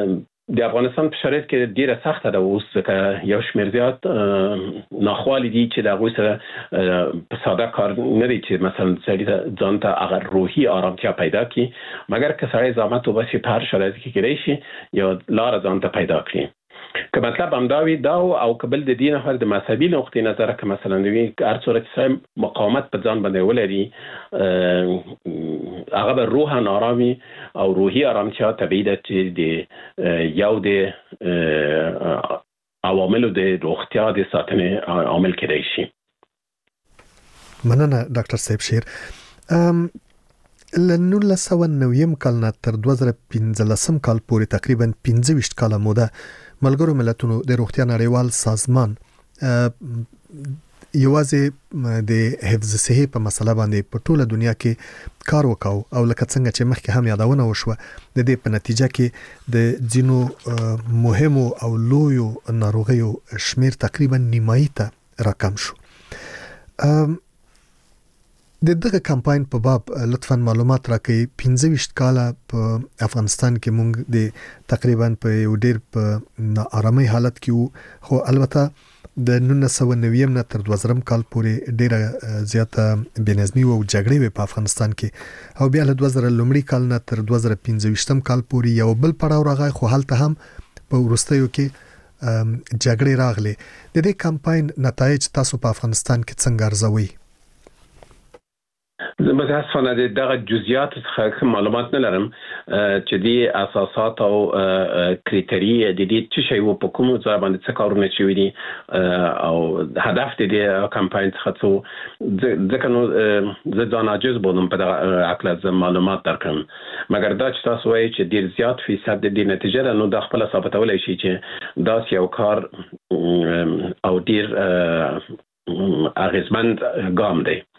د افغانستان په شرایط کې ډیره سخته ده اوس ځکه یو شمېر زیات ناخوالې دي چې د هغوی سره په ساده کار نه دی چې مثلا سړي ته ځان ته هغه روحي آرامتیا پیدا کړي، مګر که سړی زحمت وباسي په هر شرایط کې کېدای شي یو لاره ځان ته پیدا کړي. که مطلب همدا وي دا او قبل د دې نفر د مذهبي نقطې نظره که مثلا وي هر څومره چې سړی مقاومت په ځان باندې ولري هغه به روحاً آرامي او روحي آرامتیا طبیعي ده چې د یو د عواملو د روغتیا د ساتنې عامل کېدای شي. مننه ډاکټر صاحب شیر. له نولس سوه نویم کال نه تر دوه زره پنځلسم کال پورې تقریبا پنځه ویشت کاله موده ملګرو ملتونو د روغتیا نړیوال سازمان یوازې د حفظ صحي په مسله باندې په ټوله دنیا کې کار وکاو او لکه څنګه چې مخکې هم یادونه وشوه د دې په نتیجه کې د ځینو مهمو او لویو ناروغیو شمیر تقریبا نیمایي ته راکم شو. د دغه کمپاین په باب لطفاً معلومات راکړئ. پنځه ویشت کاله په افغانستان کې مونږ د تقریبا په یو ډیر په ناارامۍ حالت کې وو، خو البته د نولس سوه نویم نه تر دوه زرم کال پورې ډیره زیاته بېنظمي او جګړې وې په افغانستان کې، او بیا له دوه زره لومړي کال نه تر دوه زره پنځه ویشتم کال پورې یو بل پړاو راغی، خو هلته هم په وروستیو کې جګړې راغلې. د دې کمپاین نتایج تاسو په افغانستان کې څنګه ارزوئ؟ زه متاسفانه د دغه جزئیات څخه معلومات نه لرم چې د اساسات او کریټری د دې څه شی وو په کوم ځای باندې څه کارونه شوي دي او هدف د کمپاین څخه څه ځکه نو زه ځان عاجز بولم په دغه عقل از معلومات درکم، مګر دا چې تاسو وایي چې ډیر زیات فیصد د دې نتیجه ده نو دا خپل ثابتولای شي چې دا یو کار او ډیر اغیزمند ګام دی.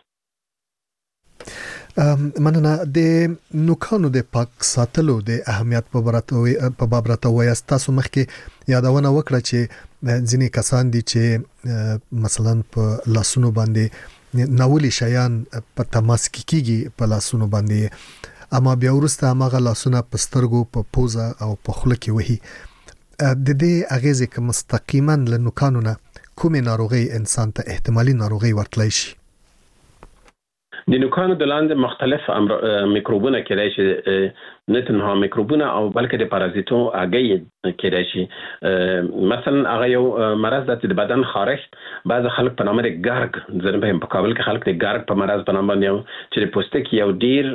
مننه. د نوکانو د پاک ساتلو د اهمیت په باب راته وایاست. تاسو مخکې یادونه وکړه چې ځینې کسان دي چې مثلا په لاسونو باندې ناولي شیان په تماس کې کیږي په لاسونو باندې، اما بیا وروسته هغه لاسونه په سترګو په پوزه او په خوله کې وهي. د دې اغیزې که مستقیما له نوکانو نه کومې ناروغي انسان ته احتمالي ناروغي ورتلی شي؟ د نوکانو د لاندې مختلف میکروبونه کېدای شي، نه تنها میکروبونه او بلکې د پارازیتو اگې کېدای شي. مثلا هغه یو مرض د د بدن خارښت، بعض خلک په نامه د ګرګ، زه په کابل کې خلک د ګرګ په مرض په نامه باندې چې د پوستکي یو ډیر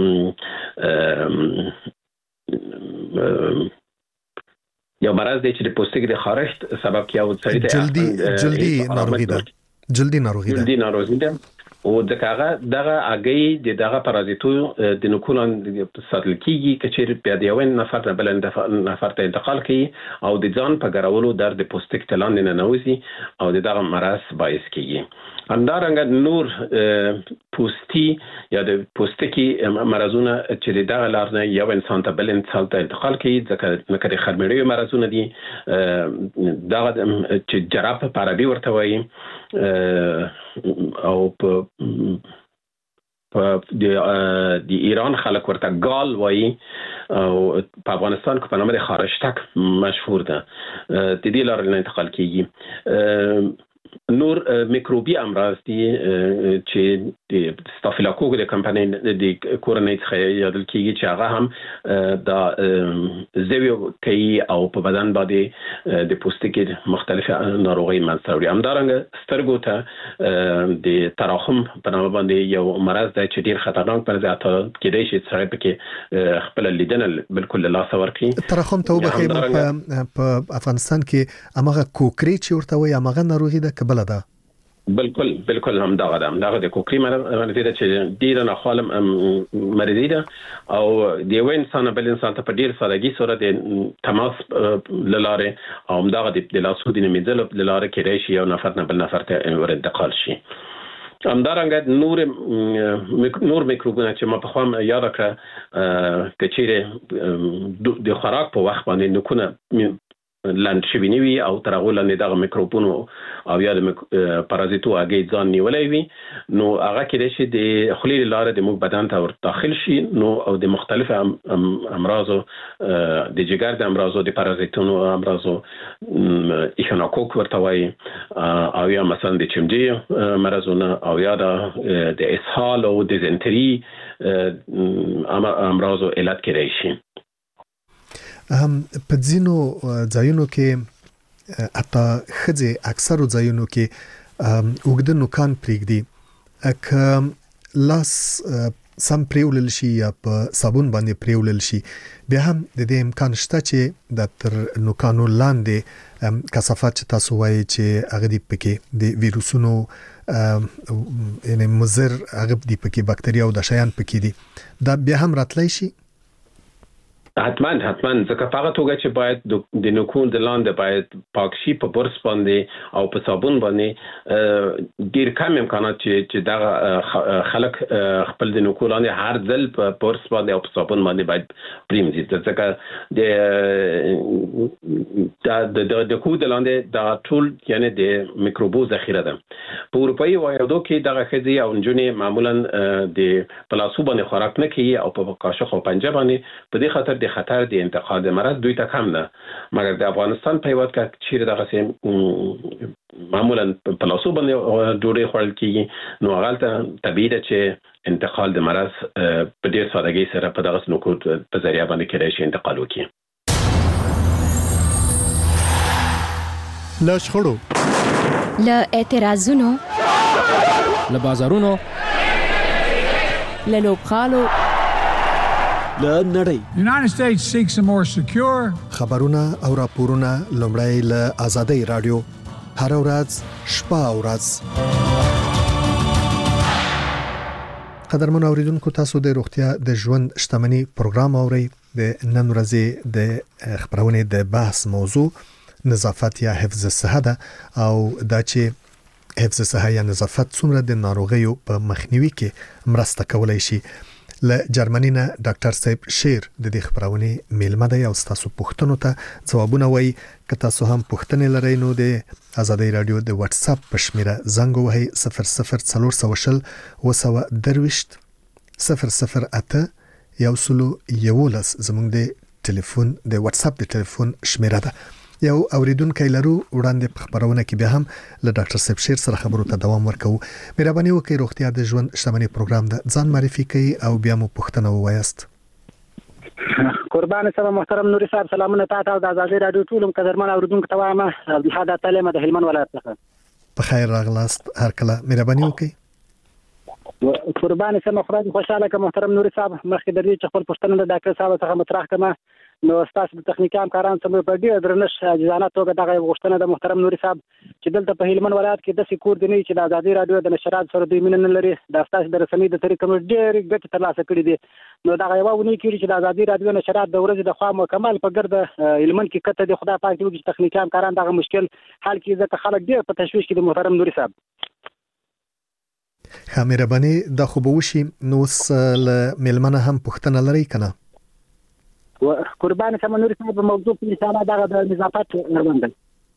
یو مرض دی چې د پوستکي د خارښت سبب کوي او سړی ته جلدی جلدی ناروغي ده جلدی ناروغي ده جلدي ناروغي ده او دغه دغه اگې د دغه پارازیتو د نوکولان ساتل کیږي چې په د یو نفر نه بل نفر ته انتقال کوي او د ځان په ګرولو در د پوستک تلان نه نوځي او دغه مرض باعث کیږي. همدارنګه نور پوستی یا د پوستکی مرزونه چې دغه لار نه یو انسان ته بل انسان ته انتقال کوي، ځکه نکري خرمړیو مرزونه دي دغه چې جراب په عربي ورته وایي او په د د ایران خلک ورته ګال وایي او په افغانستان کې په نامه د خارشتک مشهور ده، د دې لار نه انتقال کیږي. نور میکروبي امراض دي چې د ستافیلوکوک د کمپنۍ د کورنۍ څخه یادل کیږي چې هغه هم د زویو کوي او په بدن باندې د پوستکي مختلف ناروغي منځته وړي. همدارنګه سترګو ته د تراخم په نامه باندې یو مرض دی چې ډیر خطرناک مرض دی، حتی کېدای شي سړی پکې خپل لیدنه بالکل له لاسه ورکړي. تراخم ته وبخې په افغانستان کې هغه کوکری چې ورته وایي هغه ناروغي ده بل ده؟ بالکل بالکل هم دغه ده دغه د کوکری مرض ده چې ډیر نه خالم مریضی ده او د یو انسان بل انسان ته په ډیر سادهګي سره د تماس لاره او دغه د لاسو د نمیدل لاره کېدای شي یو نفر نه بل نفر ته ور انتقال شي. همدارنګه نور نور میکروبونه چې ما په خوا یاد کړه کچېره د خوراک په وخت باندې نکونه لاند شوی نیوي او تر هغه لاندې دغه میکروبونو او یا د پارازیتو هغه ځان نیولای وي نو هغه کې د شي د خلیل لاره د موږ بدن ته ور داخل شي نو او د مختلف امراضو د جګر د امراضو د پارازیتونو امراضو ایخنوکوک ورته وایي او یا مثلا د چمجي مرزونه او یا د اسهال او دیزنتری امراضو علت کېدای شي. هم په ځینو ځایونو کې اته خځې اکثرو ځایونو کې وګد نوکان پریږدي اک لاس سم پریولل شي یا په صابون باندې پریولل شي بیا هم د دې امکان شته چې د تر نوکانو لاندې کثافات چې تاسو وایي چې هغه دی پکې د ویروسونو یعنی مضر هغه دی پکې باکتریا او د شیان پکې دي دا بیا هم راتلی شي. حتما حتما ځکه په هغه توګه چې باید د نوکون د لاندې باید پاک شي په برس باندې او په صابون باندې ډیر کم امکانات چې چې دا خلک خپل د نوکو لاندې هر ځل په برس باندې او په صابون باندې باید پریمزي ځکه د د د کو د لاندې دا ټول یعنی د میکروبو ذخیره ده. په اروپאי وایدو کې دغه خزي او نجونې معمولا د پلاسو باندې خوراک نه کوي او په قاشق او پنجه باندې په دې خاطر د خطر د انتقال د مرض دوی ته کم ده مګر د افغانستان په هیواد کې چې دغه سیم معمولا په لاسو باندې ډوډۍ خوړل کیږي نو هغه ته طبیعي ده چې انتقال د مرض په ډیر سادهګۍ سره په دغه نوکو په ذریعہ باندې کېدای شي انتقال وکړي. له شخړو له اعتراضونو له بازارونو له لوبغالو له نړۍ. The United States seeks a more secure خبرونه او راپورونه لومړی له آزادۍ رادیو هر ورځ شپه او ورځ. قدرمن اوریدونکو تاسو د روغتیا د ژوند شتمنۍ پروګرام اورئ. د نن ورځې د خبرونه د بحث موضوع نظافت یا حفظ صحه ده او دا چې حفظ صحه یا نظافت څومره د ناروغیو په مخنیوي کې مرسته کولای شي. له جرمني نه ډاکټر صاحب شیر د دې خبرونه میلمه دی او تاسو پوښتنو ته ځوابونه وایي. که تاسو هم پوښتنې لرئ نو د آزادۍ رادیو د واتس اپ په شمیره زنګ ووهئ صفر صفر څلور سوه شل اوه سوه درویشت صفر صفر اته یو سلو یولس زموږ د ټلیفون د واتس اپ د ټلیفون شمیره ده. یو اوریدونکو لرو وړاندې په خبرونه کې به هم له ډاکټر صاحب شیر سره خبرو ته دوام ورکوو. مهرباني وکړئ روغتیا د ژوند شتمنۍ پروګرام ده ځان معرفي کړئ او بیا مو پوښتنه ووایاست. قربان سره محترم نوري صاحب سلامونه تاسو د آزادۍ رادیو ټول مقدرمن اوریدونکو ته وایم. عبدالحاد تعلیم د هلمند ولایت څخه په خیر راغلاست. هر کله مهرباني وکړئ. قربان سره خدای خوشاله که محترم نوري صاحب مخکې د دې چې خپل پوښتنه د ډاکټر صاحب څخه مطرح کړم نو تاسو د تخنیکی همکارانو سره په ډیر درنښت عاجزانه توګه دغه غوښتنه د محترم نوري صاحب چې دلته په هلمند ولایت کې د سکور دی چې د آزادۍ رادیو د نشرات سره دوی مینه لري د تاسو د رسنۍ د طریقو ډیر ګټه ترلاسه کړې دي نو دغه یو ونی کړي چې د آزادۍ رادیو نشرات د ورځې د خوا مکمل په ګرد هلمند کې کته د خدای پاک دی چې تخنیکی همکاران دغه مشکل حل کړي ځکه خلک ډیر په تشویش کې د محترم نوري صاحب. مهرباني د خو به وشي نو له میلمنه هم پوښتنه لري کنه. قربان سم نوري صاحب موضوع په مثال دغه د نظافت روان دی.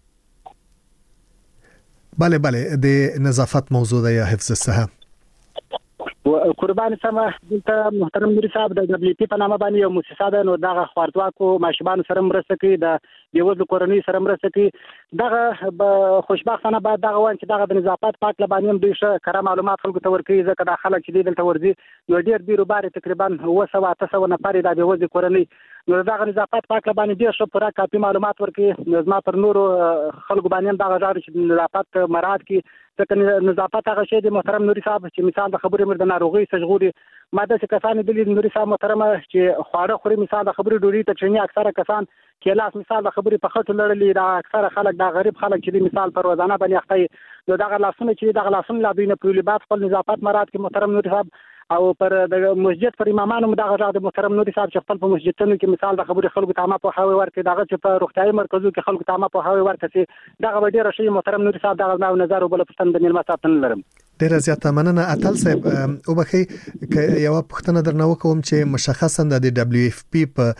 بله بله د نظافت موضوع ده یا حفظ صحه. قربان سم دلته محترم نوري صاحب د دبليو پی په نامه باندې یو مؤسسه ده نو دغه خواردواکو ماشومان سره مرسته کوي د بیوزلو کورنۍ سره مرسته کوي دغه خوشبختانه بعد دغه وان چې دغه د نظافت پاک لبانې هم دوی ښه کره معلومات خلکو ته ورکوي ځکه د خلک چې دلته ورځي نو ډیر بیروبار تقریبا اوه سوه اته سوه نفر د بیوزلو کورنۍ نو دغه نظافت پاک لبانې ډیر ښه پوره کافي معلومات ورکوي نو زما پر نورو خلکو باندې هم دغه ځای چې نظافت مراعات کړي ځکه نظافت هغه شی دی محترم نوري صاحب چې مثال د خبرې مر د ناروغي سجغوري ماده چې کسان دي نوري صاحب محترم چې خواړه خوري مثال د خبرې ډوډۍ ته چني اکثره کسان کلاس مثال د خبرې په خټو لړلې دا اکثره خلک دا غریب خلک چې مثال پر روزانه باندې اخته نو دغه لاسونه چې دغه لاسونه لا دوی نه پولیبات خپل نظافت مراد کې محترم نوري صاحب او پر د مسجد پر امامانو دغه ځای د محترم نوري صاحب چې خپل په مسجدونو کې مثال د خبرې خلکو ته ما په هاوی ورکړي دغه چې په روغتيایي مرکزو کې خلکو ته ما په هاوی ورکړي دغه ډیر شي محترم نوري صاحب دغه نظر او بل پښتن د نیمه ساتن لرم. ډیر زیاته مننه اتل صاحب او بخي یو پښتنه درنه وکوم چې مشخصا د دبليو اف پی په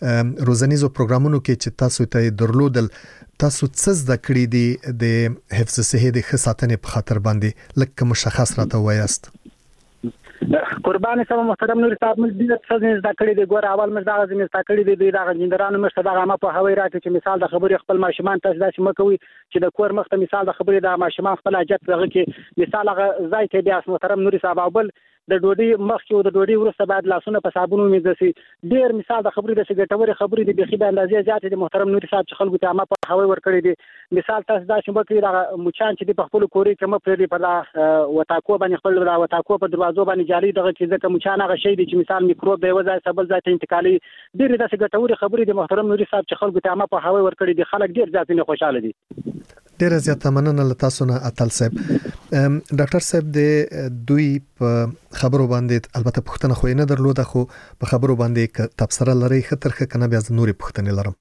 روزنیزو پروګرامونو کې چې تاسو ته درلودل تاسو څه زده کړی دي د حفظ صحت د خصاتنې په خاطر باندې لکه مشخص راته وایست؟ قربان سم محترم نور صاحب مې د څه زده کړی دی ګور اول مې دا غزنه زده کړی دی دا غندرانو مشته دا ما په هوای راکې چې مثال د خبرې خپل ماشومان تاسو داسې مکوي چې د کور مخته مثال د خبرې د ماشومان خپل حاجت دغه کې مثال هغه ځای ته بیا محترم نور صاحب او بل د ډوډۍ مخکې او د ډوډۍ وروسته بعد لاسونه په صابون ومینځل شي. ډېر مثال د خبرې د سګټوري خبرې د بخي د اندازې زیاتې د محترم نور صاحب چې خلکو ته ما په هوای ور کړی دي مثال تاسو دا چې مکوي دا مچان چې په خپل کوري کې مپرې په دا وتاکو باندې خپل دا وتاکو په دروازو باندې جالي دغه چې ځکه مچان هغه شی دي چې مثال میکروب به وځي سبل ځای ته انتقالي ډېر د سګټوري خبرې د محترم نور صاحب چې خلکو ته ما په هوای ور کړی دي خلک ډېر ځاتې نه خوشاله دي. ډیر زیات مننه له تاسو نه اتل صاحب. ډاکټر صاحب د دوی په خبرو باندې البته پوښتنه خو نه درلوده خو په خبرو باندې تبصره لري خطر خه کنه بیا نوري پوښتنه لرم.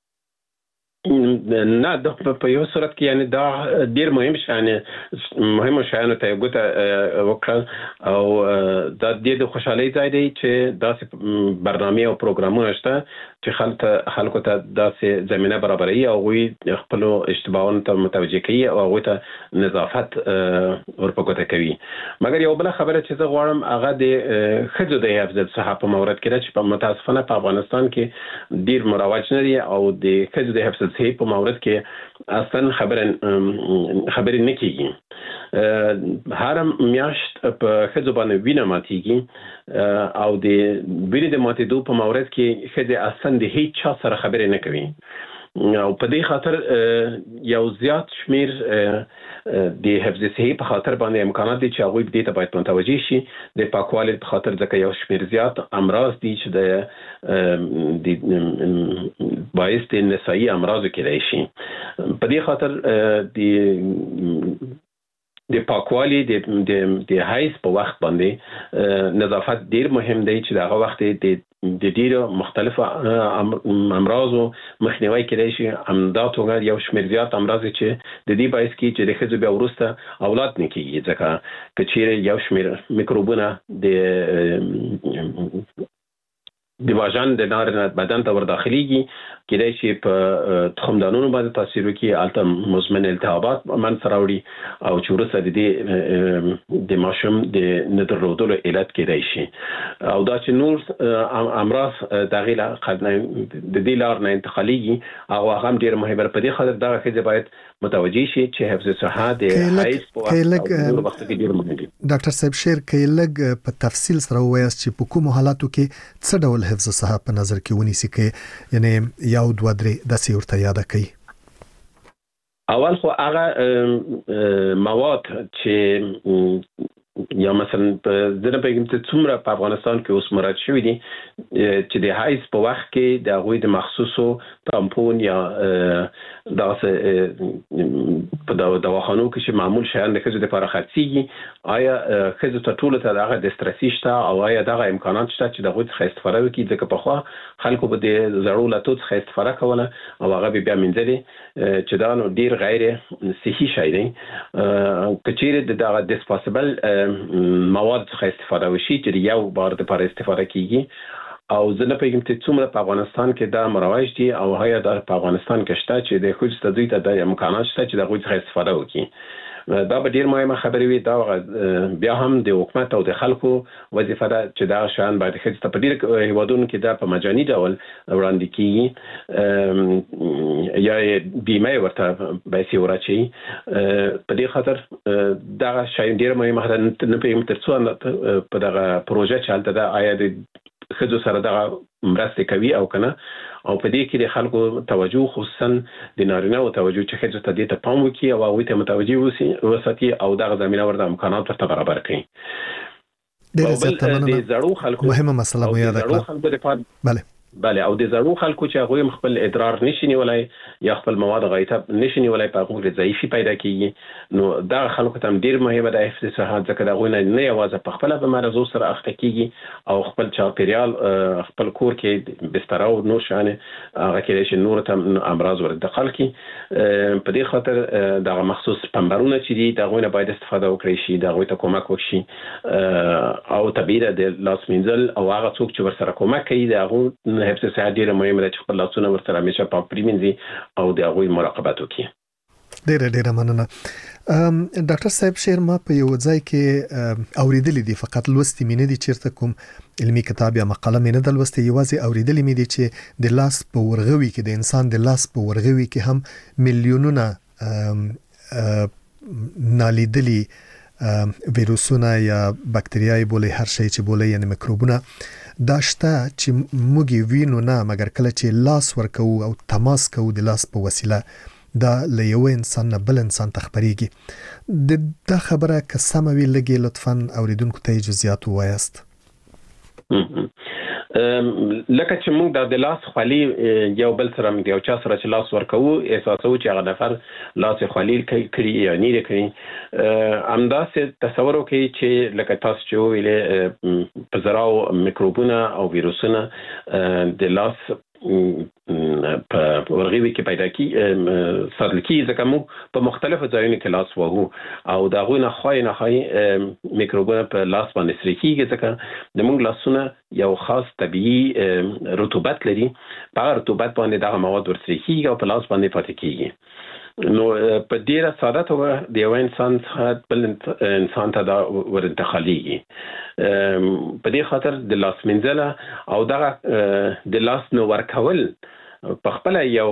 نه د په یو صورت کې یعنی دا ډیر مهم شانه مهم شانه ته ګوته وکړه او دا د خوشحالي ځای دی چې داسې برنامه او پروګرامونه شته چې خلک خلکو ته داسې زمينه برابري او وي خپل اشتباهونه ته متوجه کوي او هغه ته نظافت ورپکوته کوي. مګر یو بل خبره چې زه غواړم هغه د خځو د حفظ صحه په مورد کې چې په متاسفانه په افغانستان کې ډیر مروج نه دي او د خځو د حفظ صحه په مورد کې اصلا خبره خبرې نه کیږي. هر میاشت په خځو باندې وینه ماتيږي او د وینې د ماتېدو په مورد کې خځې اصلا د هیڅ چا سره خبرې نه کوي او په دې خاطر یو زیات شمیر د حفظ صحي په خاطر باندې امکانات دي چې هغه دې ته باید متوجي شي د پاکوالي په خاطر ځکه یو شمیر زیات امراض دي چې د د باعث د نسایي امراض کېدای شي. په دې خاطر د د پاکوالي د د د هایس په وخت باندې نظافت ډیر مهم دی چې دغه وخت د د ډیرو مختلفو امراضو مخنیوي کېدای شي. همدا توګه یو شمېر زیات امراض چې د دې باعث کیږي چې د ښځو بیا وروسته اولاد نه کیږي ځکه چې چیرې یو شمېر میکروبونه د د واژن د نارینه بدن ته ورداخليږي کېدای شي په تخمدانونو باندې تاثیر وکړي البته مزمن التهابات منځ راوړي او چې وروسته د دې د ماشوم د ندرلودلو علت کېدای شي او دا چې نور امراض دغه د دې لار نه انتقاليږي او هغه هم ډیر مهمه په دې خاطر دا چې باید متوجي شي چې حفظ صحه د حیض په وخت کې ډیر مهم دي. ډاکټر صاحب شیر کې لګ په تفصیل سره وایي چې په کوم حالاتو کې څه ډول حفظ صحه په نظر کې ونیسي کې یعنی یو دوه درې د سیورته یاد کړي. اول خو هغه مواد چې یا مثلا په ځنه په کوم څومره په افغانستان کې اوس مراد شوی دي چې د حیض په وخت کې د غوي د مخصوصو تامپون یا داسې په دواخانو کې چې معمول شیان د خځو لپاره خرڅيږي آیا خځو ته ټول ته دغه د سترسي شته او آیا دغه امکانات شته چې دغه څخه استفاده وکړي ځکه په خو خلکو به د زړو لاتو څخه استفاده کوله او هغه بیا منځلي چې دا نو ډیر غیر صحي شي دي کچېره دغه ډیسپوسیبل مواد څخه استفاده وشي چې یو بار د لپاره استفاده کیږي او زه نه پېږم چې څومره په افغانستان کې دا مروج دي او هيا د افغانستان کې شته چې د خو ست دوی ته د امکانات شته چې د غوښ څخه استفاده وکړي. دا به ډیر مهمه خبرې وي. دا بیا هم د حکومت او د خلکو وظیفه ده چې دا شان باید خځې ته په ډیر هیوادونو کې دا په مجاني ډول وړاندې کیږي یا بیمه ورته پیسې ورچي. په دې خاطر دا شای ډیر مهمه ده نه پېږم تر څو په دغه پروژه چې حالت ده آیا د خځو سره دغه مرسته کوي او کنه او په دې کې د خلکو توجه خصوصا د نارینه او توجه چې خځو ته دې ته پام وکړي او هغه ته متوجي وسی وساتي او دغه زمينه ورته امکانات ورته برابر کړي. ډېر زیات مننه. مهمه مسله مو یاد کړه. بله بله او د زړو خلکو چې هغه خپل ادرار نشي نیولای یا خپل مواد غایطه نشي نیولای په هغه ضعیفي پیدا کیږي نو دا خلکو ته ډیر مهمه ده حفظ صحه ځکه دا غوښنه نه یوازې په خپل به مرزو سره اخته کیږي او خپل چاپیریال خپل کور کې بستر او نور شانه هغه کې چې نور ته امراض ورته دخل کی. په دې خاطر دا مخصوص پمبرونه چې دي دا غوښنه باید استفاده وکړي شي دا غوښته کومک وکړي او طبيعه د لاس منزل او هغه څوک چې ورسره کومک کوي دا غو حفظ صحت ډیره مهمه ده چې خپل لاسونه ورسره همیشه پاک پرېمنځي او د هغوی مراقبت وکړي. ډیره ډیره مننه. ډاکټر صاحب شیر ما په یو ځای کې اوریدلې دي، فقط لوستي مې نه دي چیرته کوم علمي کتاب یا مقاله مې نه ده لوستې، یوازې اوریدلې مې دي چې د لاس په ورغوي کې د انسان د لاس په ورغوي کې هم میلیونونه نالیدلي ویروسونه یا بکتریاوي بولي، هر شي چې بولي یعنی میکروبونه دا شته چې موږ وینو نه، مګر کله چې لاس ورکو او تماس کوو د لاس په وسیله دا له یو انسان نه بل انسان ته خبرېږي. د دا خبره که سمه وي لږې لطفاً اوریدونکو ته جزئیات ووایاست. لکه چې موږ د لاس خولي یو بل سره موږ یو چا سره چې لاس ورکوو احساسو چې هغه نفر لاس خولي کړي یا نه کړي، همداسې تصور وکړئ چې لکه تاسو چې ویلې په زراو میکروبونه او ویروسونه د لاس په ورغوي کې پیدا کی ساتل کی، ځکه موږ په مختلفو ځایونو کې لاس وهو او دا غوښنه خای نه خای میکروبونه په لاس باندې سری کیږي، ځکه د موږ لاسونه یو خاص طبيعي رطوبت لري، په رطوبت باندې دا مواد ورسری کیږي او په لاس باندې پاتې کیږي. نو په ډیره ساده توګه د یو انسان څخه بل انسان ته دا ورانتقالېږي. په دې خاطر د لاس منځله او دغه د لاس نو ورکول په خپل یو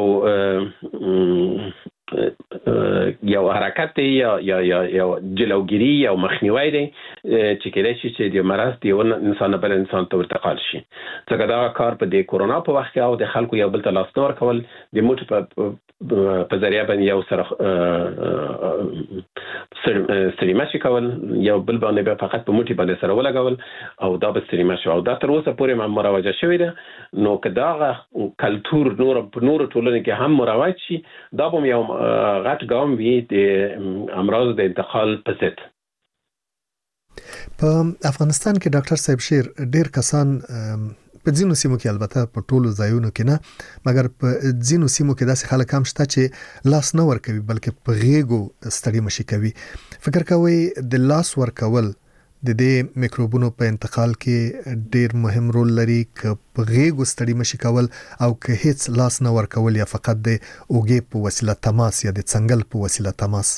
یو حرکت دی یا یا یا یو جلوګیری یا مخنیوي دی چې کېدای شي چې د مرض دی انسان بل انسان ته ورتقال شي. ځکه دا کار په د کورونا په وخت کې او د خلکو یو بل ته لاس نور کول د موټ په په ذریعہ باندې یو سره ستریمه کول، یو بل باندې فقط په موټي باندې سره ولګول او دا به ستریمه شو او دا تر اوسه پورې مروجه شوې ده. نو که دا کلتور نور په نور ټولنه کې هم مروج شي، دا به یو غټ ګام وي د امراض د انتقال په ضد. په افغانستان کې ډاکټر صاحب شیر ډیر کسان په ځینو سیمو کې، البته په ټولو ځایونو کې نه، مګر په ځینو سیمو کې داسې خلک هم شته چې لاس نه ورکوي بلکې په غیږو ستړي مشي کوي. فکر کوي د لاس ورکول د دې میکروبونو په انتقال کې ډیر مهم رول لري، که په غیږو ستړي مشي کول او که هیڅ لاس نه ورکول یا فقط د اوږې په وسیله تماس یا د څنګل په وسیله تماس؟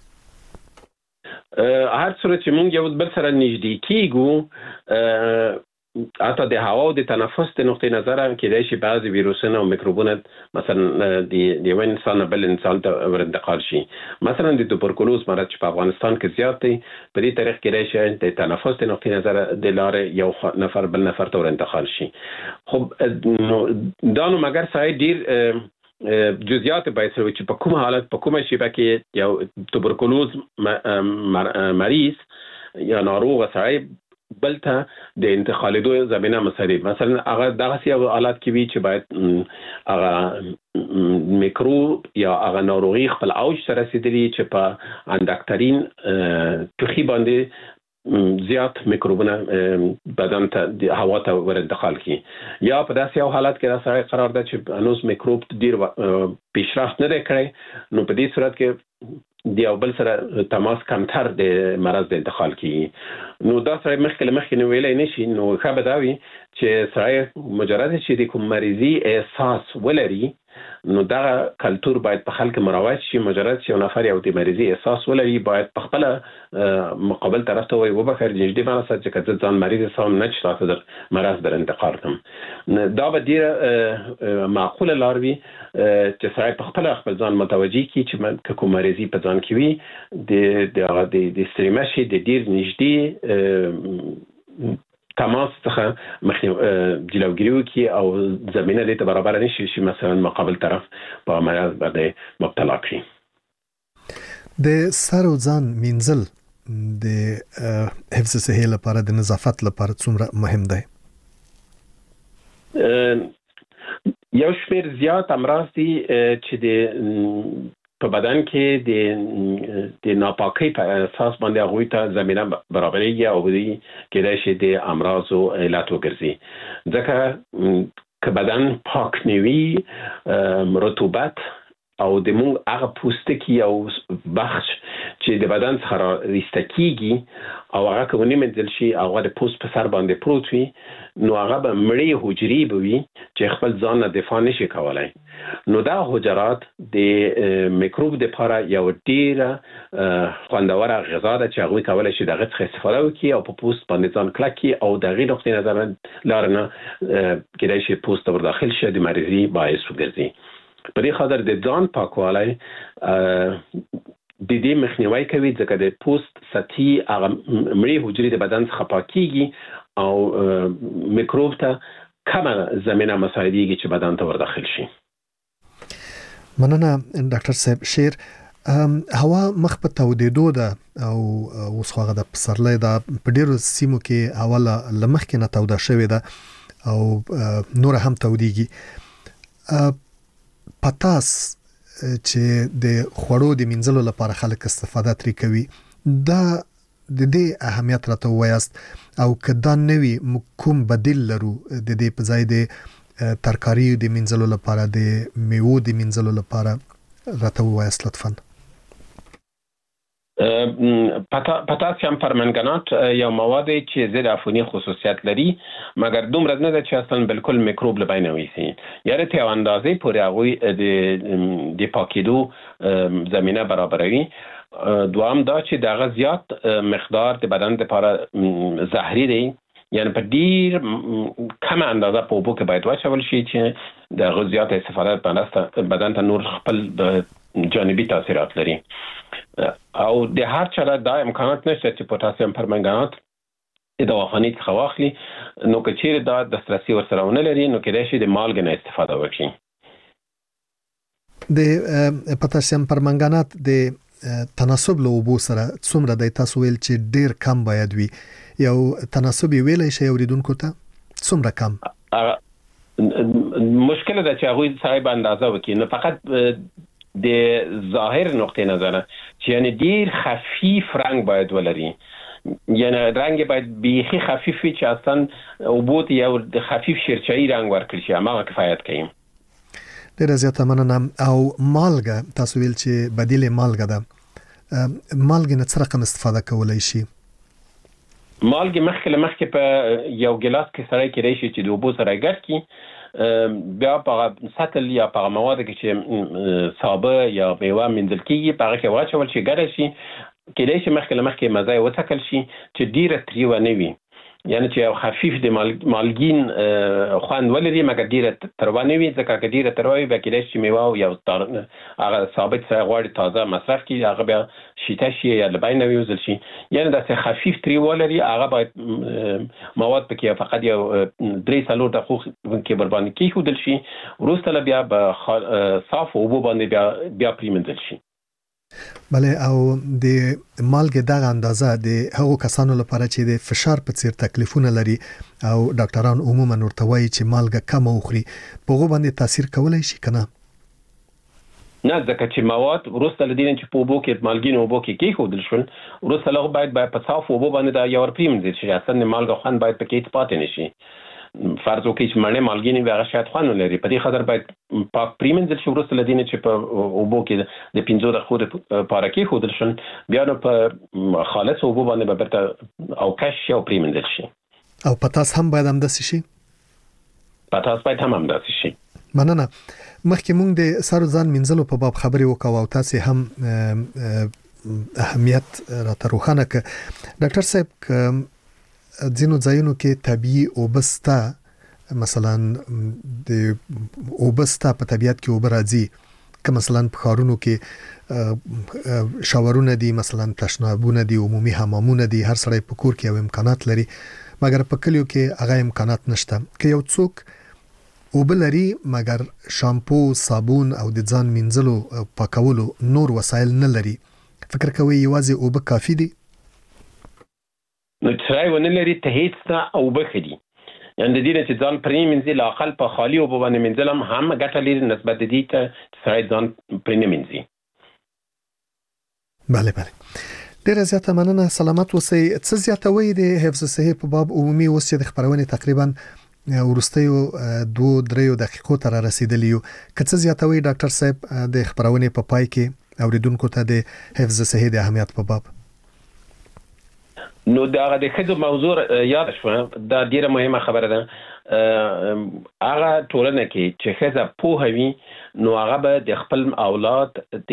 هر څومره چې موږ یو بل سره نږدې کیږو، حتی د هوا او د تنفس د نقطې نظر کېدای شي بعضې ویروسونه او میکروبونه مثلا د یو انسان بل انسان ته ورانتقال شي. مثلا د توبرکلوز مرض چې په افغانستان کې زیات دی، په دې طریق کېدای شي د تنفس د نقطې نظر د لارې یو نفر بل نفر ته ورانتقال شي. خب دا نو مګر سړی ډیر جزئیات باید سره چې په کوم حالت په کومه شیبه کې یو توبرکلوز مریض یا ناروغ سړی بل ته د انتقالېدو زمینه مساعد، مثلا هغه دغه یو حالات کې وي چې باید هغه میکروب یا هغه ناروغي خپل اوج ته رسیدلی چې په اندکترین ټوخي باندې زیات میکروبونه بدن ته د هوا ته ورانتقال کی، یا په داسې یو حالت کې دا سړی قرار ده چې هنوز میکروب ډیر پیشرفت نه دی کړی، نو په دې صورت کې د یو بل سره تماس کمتر د مرض د انتقال کیږي. نو دا سره مخکې مخکې نو ویلای نشي، نو ښه به دا وي چې سړی مجرد چې د کوم مریضي احساس ولري، نو دا کلتور باید په خلک مروج شي. مجرد چې یو نفر یو د مریضي احساس ولري، باید په خپل مقابل طرف ته وایي وبخیر نږدې مانه سره چې که ځان مریض سم نه چې تاسو در مرض در انتقال کوم. دا به ډیره معقوله لار وي چې سړی په خپل خپل ځان متوجي کړي چې که کوم مریضي په ځان کې وي، د د د ستړي مشي د ډیر نږدې تماس څخه مخنیوي جلوګیری وکړي او زمینه دې ته برابر نشي شي مثلا مقابل طرف په مرض باندې مبتلا کړي. د سر او ځان مینځل د حفظ صحي لپاره د نظافت لپاره څومره مهم دی؟ یو شمیر زیات امراض دي چې د په بدن کې د د ناپاکۍ په اساس باندې هغوی ته زمینه برابرېږي او دوی کېدای شي د امراضو علت وګرځي. ځکه که بدن پاک نه وي، رطوبت او د موږ هغه پوستکی او بخش چې د بدن څخه ریستکیږي او هغه کومې منځل شي هغه د پوست په سر باندې پروت وي نو هغه به مړی حجرې به وي چې خپل ځان نه دفاع نشي کولای. نو دا حجرات د میکروب د لپاره یو ډیره خوندوره غذا ده چې هغه کولای شي دغه څخه استفاده وکړي او په پوست باندې ځان کلکي او دغه نقطې نظر لارنه کېدای شي پوست ور داخل شي د مریضي باعث وګرځي. په دې خاطر د ځان پاکوالی د دې مخنیوي کوي ځکه د پوست سطحي هغه مړی حجرې د بدن څخه پاکيږي او میکروب ته کمه زمينه مساعدېږي چې بدن ته ور داخل شي. مننه ډاکټر صاحب. شیر هوا مخ په تودېدو ده او اوس خو هغه د پسرلۍ ده په ډیرو سیمو کې هوا لمخ کې نه توده شوې ده او نور هم تودېږي. پتاس چې د خوړو د منځلو لپاره خلک استفاده ترې کوي دا د دې اهمیت راته وایاست او کدا نوی کوم بدیل لرو د دې په ځای د ترکاری د منځلو لپاره د میوه د منځلو لپاره راته وایاست لطفا. پتاسیم پرمنګنات یو مواد چې ضد عفوني خصوصیت لري مګر دومره نه ده چې اصلا بالکل میکروب له بین ویسي یعنی ته اندازې پورې هغه د د پاکیدو زمينه برابروي. دوام دا چې دغه زیات مقدار د بدن لپاره زهري دی یعنی په ډیر کم اندازه په اوبو کې باید واچول شي چې د غذایت استفاده په بدن ته نور خپل جانبي تاثیرات لري او د هر چا د امکانات نشته چې پوتاسیم پرمنګنات د دواخانې څخه واخلي نو که چیرې دا دسترسي ورسره ونه لري نو کېدای شي د مالګې نه استفاده وکړي. د پوتاسیم پرمنګنات د تناسب له اوبو سره څومره د تاسو ویل چې ډیر کم باید وي یو تناسب ویلای شي اوریدونکو ته څومره کم؟ مشکل ده چې هغه صاحب اندازه وکړي نو فقط د ظاهر نقطه نظر چې یعنی ډیر خفیف رنگ باید ولري یعنی رنگ باید بیخي خفیف وي چې اصلا اوبوت یو د خفیف شیرچایی رنگ ورکړي چې هغه کفایت کوي. ډیر زیاته مننه. او مالګه تاسو ویل چې بدیل مالګه ده مالګه نه څه رقم استفاده کولای شي؟ مالګه مخکې مخکې په یو ګلاس کې سره کې راشي چې د اوبو سره ګډ کی بیا په سطل یا په مواد کې چې صابه یا میوه منځل کیږي په هغه کې واچول شي ګډ شي کېدای شي مخکې مخکې مزه وڅکل شي چې ډیره تریو نه وي یعنی چې خفیف د مالګین خوند ولري مګر ډیره تروانه وي ځکه چې ډیره تروي به کېدای شي میوه او یو هغه ثابت سره غوړي تازه مصرف کی هغه بیا شیته شي یا لباین ویوزل شي یعنی دا چې خفیف تریو ولري هغه باید مواد پکې فقط یو درې سالو دقیق کې برباندې کیښودل شي وروسته بیا به صاف اوبو باندې بیا بیا پریمنځل شي. بله او د مالګې دغه اندازه د هغو کسانو لپاره چې د فشار په څیر تکلیفونه لري او ډاکټران عموما ورته وایي چې مالګه کم وخوري په هغو باندې تاثیر کولی شي که نه؟ نه ځکه چې مواد وروسته له دې نه چې په اوبو کې مالګین اوبو کې کېښودل شول وروسته له هغه باید په صاف اوبو باندې دا یو ور پریمنځل شي اصلا د مالګه خوند باید پکې پاتې نه شي. فرض وکړئ چې مڼې مالګینې وي هغه شاید خوند ولري په دې خاطر باید پاک پریمنځل شي وروسته له دې نه چې په اوبو کې د پنځو دقیقو دپاره کېښودل شول بیا نو په خالص اوبو باندې به بیرته اوکش شي او پریمنځل شي. او پتاس هم باید همداسې شي؟ پتاس باید هم همداسې شي. مننه. مخکې موږ د سر ځان منځلو په باب خبرې وکړو او تاسې هم اهمیت راته روښانه کړه. ډاکټر صاحب ځینو ځایونو کې طبیعي اوبه سته مثلا د اوبه سته په طبیعت کې اوبه راځي که مثلا په ښارونو کې شاورونه دي مثلا تشنابونه دي عمومي حمامونه دي هر سړی په کور کې یو امکانات لري مګر په کلیو کې هغه امکانات نشته. که یو څوک اوبه لري مګر شامپو صابون او د ځان مینځلو پاکولو نور وسایل نه لري فکر کوي یوازې اوبه کافي دي؟ نو چې ونه لري ته هیڅ نه اوبه خدي یعنی د دې نه چې ځان پرې منځي لاقل په خالی اوبه باندې منځلم هم ګټه لري نسبت د دې ته چې سړی ځان پرې نه منځي. بله بله ډیره زیاته مننه. سلامت اوسئ. څه زیاتوي د حفظ صحي په باب عمومي اوس چې د خبرونې تقریبا ورستیو دوه دریو دقیقو تر رسیدلی یو. کڅ زیاتوي ډاکټر صاحب د خبرونه په پای کې اوریدونکو ته د حفظ صحت د اهمیت په باب؟ نو دا د خځو موضوع یاد شو، دا ډیره مهمه خبره ده. هغه ټولنه کې چې خځه پوهوي نو هغه به د خپل اولاد د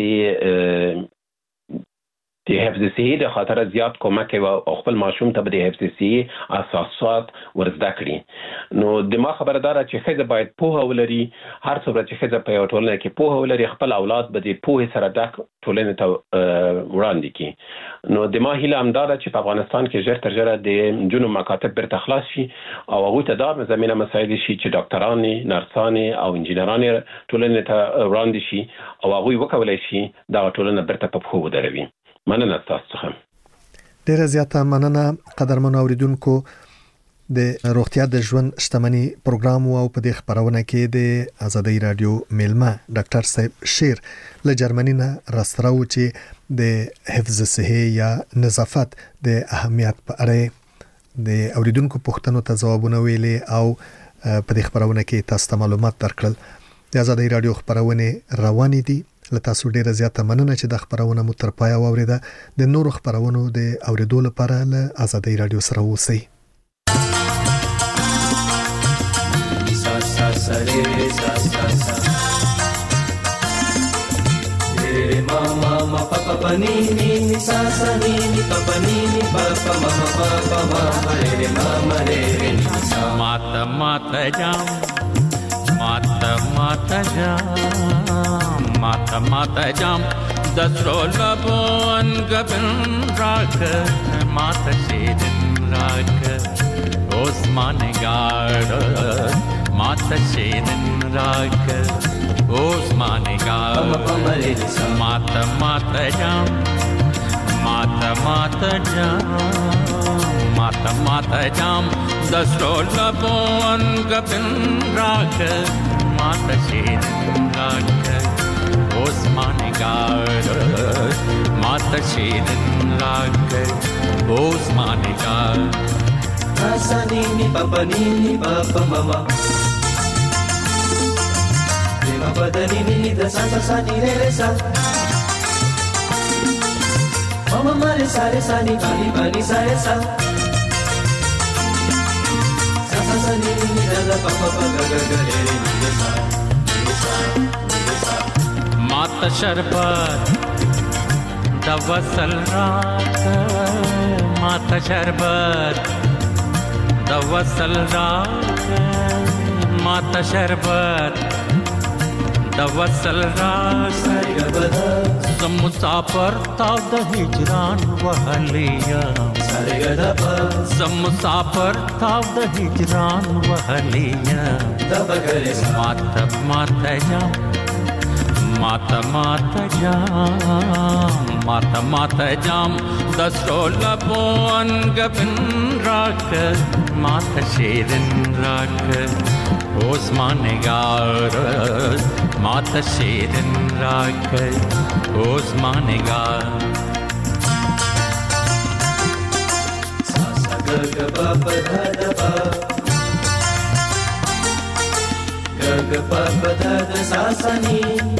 د حفظ صحي د خاطر زیات کومک کوي او خپل ماشوم ته به د حفظ صحي اساسات ورزده کړي. نو د ما خبردار چې خځه باید پوهه ولري، هر څومره چې خځه په یو ټولنه کې پوهه ولري خپل اولاد به د پوهې سره ډک ټولنه ته وړاندې کړي. نو د ما هیله هم دا ده چې په افغانستان کې ژر تر ژره د نجونو مکاتب بیرته خلاص شي او هغوی ته دا زمینه مساعد شي چې ډاکټرانې، نرسانې او انجینرانې ټولنې ته وړاندې شي او هغوی وکولای شي دا ټولنه بیرته په پښو ودروي. مننه تاسو څخه. ډیره زیاته مننه قدرمن اوریدونکو. د روغتیا د ژوند شتمنۍ پروګرام او په دې خبرونه کې د آزادۍ رادیو میلمه ډاکټر صاحب شیر له جرمني نه راستراو چې د حفظ صحي یا نظافت د اهمیت په اړه د اوریدونکو پوښتنو ته ځوابونه ویلي او په دې خبرونه کې تاسو ته معلومات درکړل. د آزادۍ رادیو خبرونه روانې دي. له تاسو ډیره زیاته مننه چې د خبرونه مو تر پایه واوریده. د نورو خبرونو د اوریدو لپاره له آزادۍ رادیو سره اوسئ. Mata mata jam, mata mata jam, mata mata jam. Dasro labon gabin rak, mata shedin rak. Osman gard, mata shedin rak. Osman gard, mata mata jam, mata mata jam. Mata mata jam, dasro labon gabin rak, mata shedin rak. Osman gard, mata shedin rak. Osman gard. Asani ni papa ni ni papa mama. Prima padani ni da sa sa sa ni re re sa. Mama mare sa re sa ni pa ni pa ni sa re sa. Mata sharbat dawasal raat, mata sharbat dawasal raat, mata sharbat dawasal raat. Zam musafir tav da hijran wahliya, zam musafir tav da hijran wahliya. Mata mata jam, mata mata jam, mata mata jam. Dasro labon gabin rak, mata shedin rak. Osman gard, mata shedin rak. Osman gard. Ga ga pa pa da da pa, ga ga pa pa da da sa sa ni,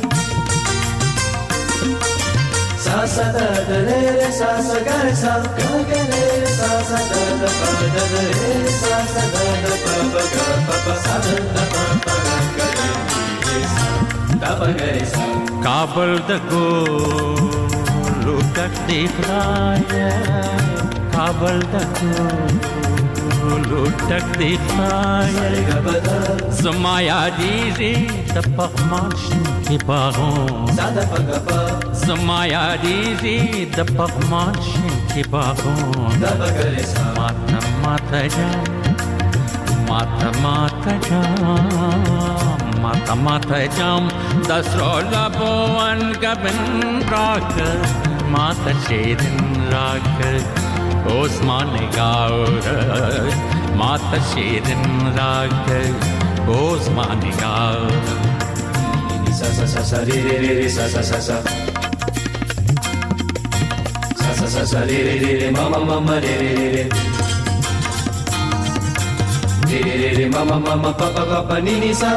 sa sa da da re re sa sa ga re sa, ga ga re re sa sa da da pa da da re sa sa da da pa pa ga pa pa sa da da pa pa ga ga re sa da pa ga re sa. Kabul da go lutak dikhaya, Kabul da go lutak dikhaya. Zamaya dizi da pakhmash ki bagon, Zamaya dizi da pakhmash ki bagon. Mata mata jam, mata mata jam, mata mata jam. Dasro labon gabin rak, mata shedin rak. Osman gard, mata shedin rak. Osman gard. Sa sa sa sa re re re sa sa sa sa. Sa sa sa sa re re re mama mama re re re. re re re ma ma ma ma pa pa pa pa ni ni sa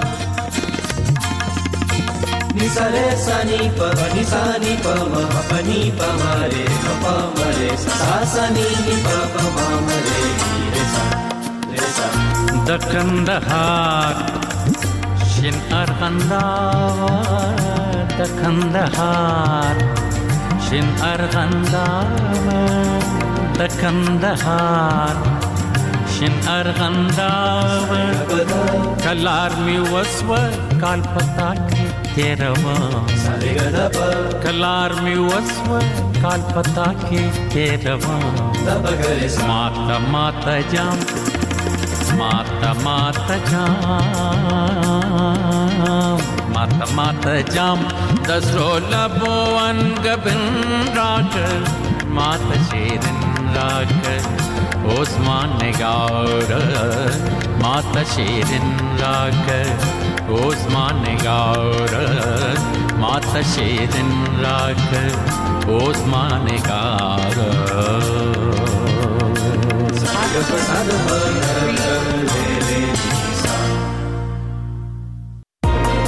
ni sa re sa ni pa pa ni sa ni pa ma pa ni pa ma re ma pa ma re sa sa ni ni pa pa ma ma re re sa re sa da Kandahar shin Arghandawa da Kandahar shin Arghandawa da Kandahar shin Arghandawa kalar mi waswa kal pata ke terava kalar mi waswa kal pata ke terava mata mata jam mata mata jam mata mata jam dasrola boan gabin raag mata shirin raag Osman ne gaur mata shirin raag Osman ne gaur mata shirin raag Osman ne gaur